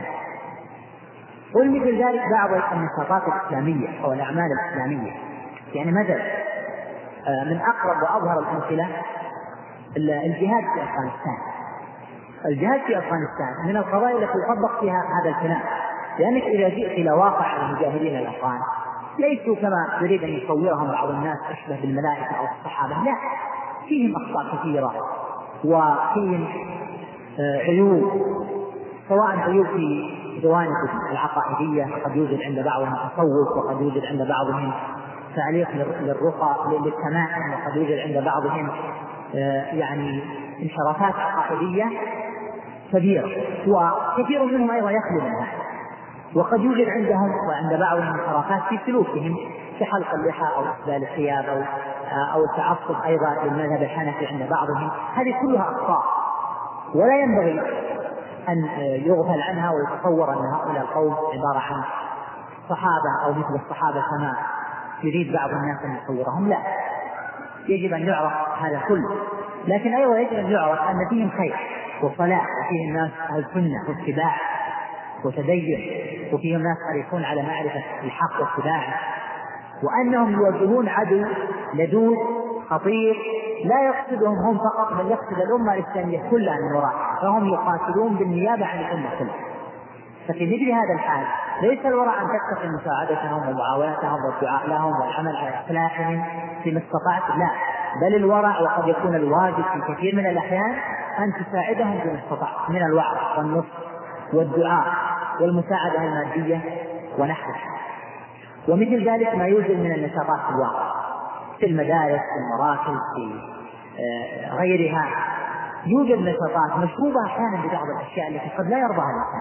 A: ومثل ذلك بعض النشاطات الإسلامية أو الأعمال الإسلامية، يعني مثلا من أقرب وأظهر الأمثلة الجهاد في أفغانستان. الجهاد في أفغانستان من القضايا التي يطبق فيها هذا الكلام، لأنك إذا جئت إلى واقع المجاهدين الأفغان ليسوا كما يريد أن يصورهم بعض الناس أشبه بالملائكة أو الصحابة، لا، فيهم أخطاء كثيرة وفيهم عيوب، سواء عيوب في جوانب العقائدية، قد يوجد عند بعضهم تصوف، وقد يوجد عند بعضهم تعليق للرقى للتمائم، وقد يوجد عند بعضهم يعني انحرافات عقائدية كبيرة، وكثير منهم أيضا يخلو منها. وقد يوجد عندهم وعند بعضهم انحرافات في سلوكهم كحلق اللحى أو إسبال الثياب أو التعصب أيضا للمذهب الحنفي عند بعضهم. هذه كلها أخطاء، ولا ينبغي أن يغفل عنها ويتصور أن هؤلاء القوم عبارة عن صحابة أو مثل الصحابة كما يريد بعض الناس أن يصورهم، لا، يجب أن يعرف هذا كله. لكن أيضا يجب أن يعرف أن فيهم خير وصلاح، وفيهم ناس أهل سنة واتباع وتدين، وفيهم ناس حريصون على معرفة الحق واتباعه، وأنهم يواجهون عدو لدود خطير لا يقصدهم هم فقط، بل يقصد الأمة الإسلامية كلها من وراء، فهم يقاتلون بالنيابة عن الأمة كلها. ففي مثل هذا الحال ليس الورع أن تتقي مساعدتهم ومعاونتهم والدعاء لهم والعمل على إصلاحهم فيما استطعت، لا، بل الورع وقد يكون الواجب في كثير من الأحيان أن تساعدهم فيما استطعت من الوعظ والنصح والدعاء والمساعدة المادية ونحوها. ومثل ذلك ما يوجد من النشاطات في الواقع في المدارس، في المراكز، في غيرها، يوجد نشاطات مشروبة أحيانا ببعض الأشياء التي قد لا يرضاها الإنسان،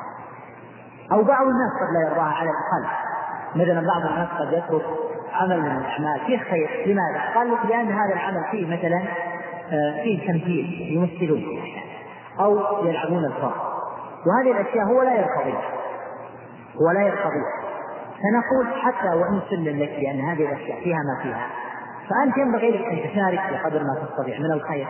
A: أو بعض الناس قد لا يرضاها على الأقل. مثلا بعض الناس قد يترك عمل من الأعمال فيه خير، لماذا؟ قال لك لأن هذا العمل فيه مثلا فيه تمثيل، يمثلون أو يلعبون الفرق، وهذه الأشياء هو لا يرتضيها. فنقول حتى وإن سلم لك بأن هذه الأشياء فيها ما فيها، فأنت ينبغي لك أن تشارك بقدر ما تستطيع من الخير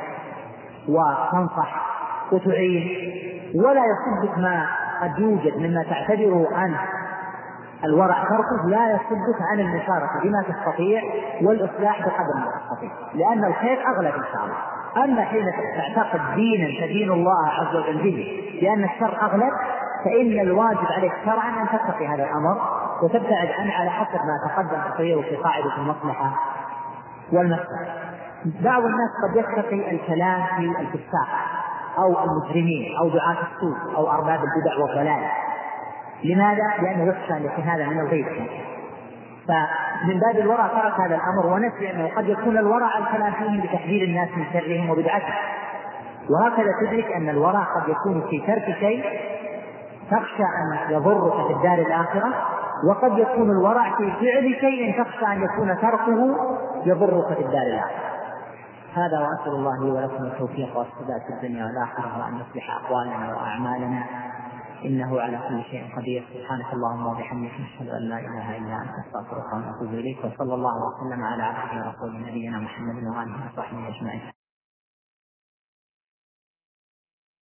A: وتنصح وتعين، ولا يصدك ما قد يوجد مما تعتبره أن الورع تركه، لا يصدك عن المشاركة بما تستطيع والإصلاح بقدر ما تستطيع، لأن الخير أغلب إن شاء الله. أما حين تعتقد دينا تدين الله عز وجل به لأن الشر أغلب، فإن الواجب عليك شرعا أن تتقي هذا الأمر وتبتعد عنه على حسب ما تقدم تقريره في قاعدة المصلحة والمفسدة. بعض الناس قد يتقي الكلام في الفساق أو المجرمين أو دعاة السوء أو أرباب البدع والضلال. لماذا؟ لأنه يخشى لكن هذا من الغيب، فمن باب الورع ترك هذا الأمر ونسي أنه قد يكون الورع الكلام فيهم بتحذير الناس من شرهم وبدعتهم. وهكذا تدرك أن الورع قد يكون في ترك شيء تخشى أن يضرك في الدار الآخرة، وقد يكون الورع في فعل شيء تخشى أن يكون تركه يضرك في الدار الآخرة. هذا، وأسأل الله لي ولكم التوفيق والسداد في الدنيا والآخرة، وأن يصلح أقوالنا وأعمالنا، إنه على كل شيء قدير. سبحانك اللهم وبحمدك، نشهد أن لا إله إلا أنت، نستغفرك ونتوب إليك، وصلى الله وسلم على عبده ورسوله نبينا محمد وآله وصحبه أجمعين.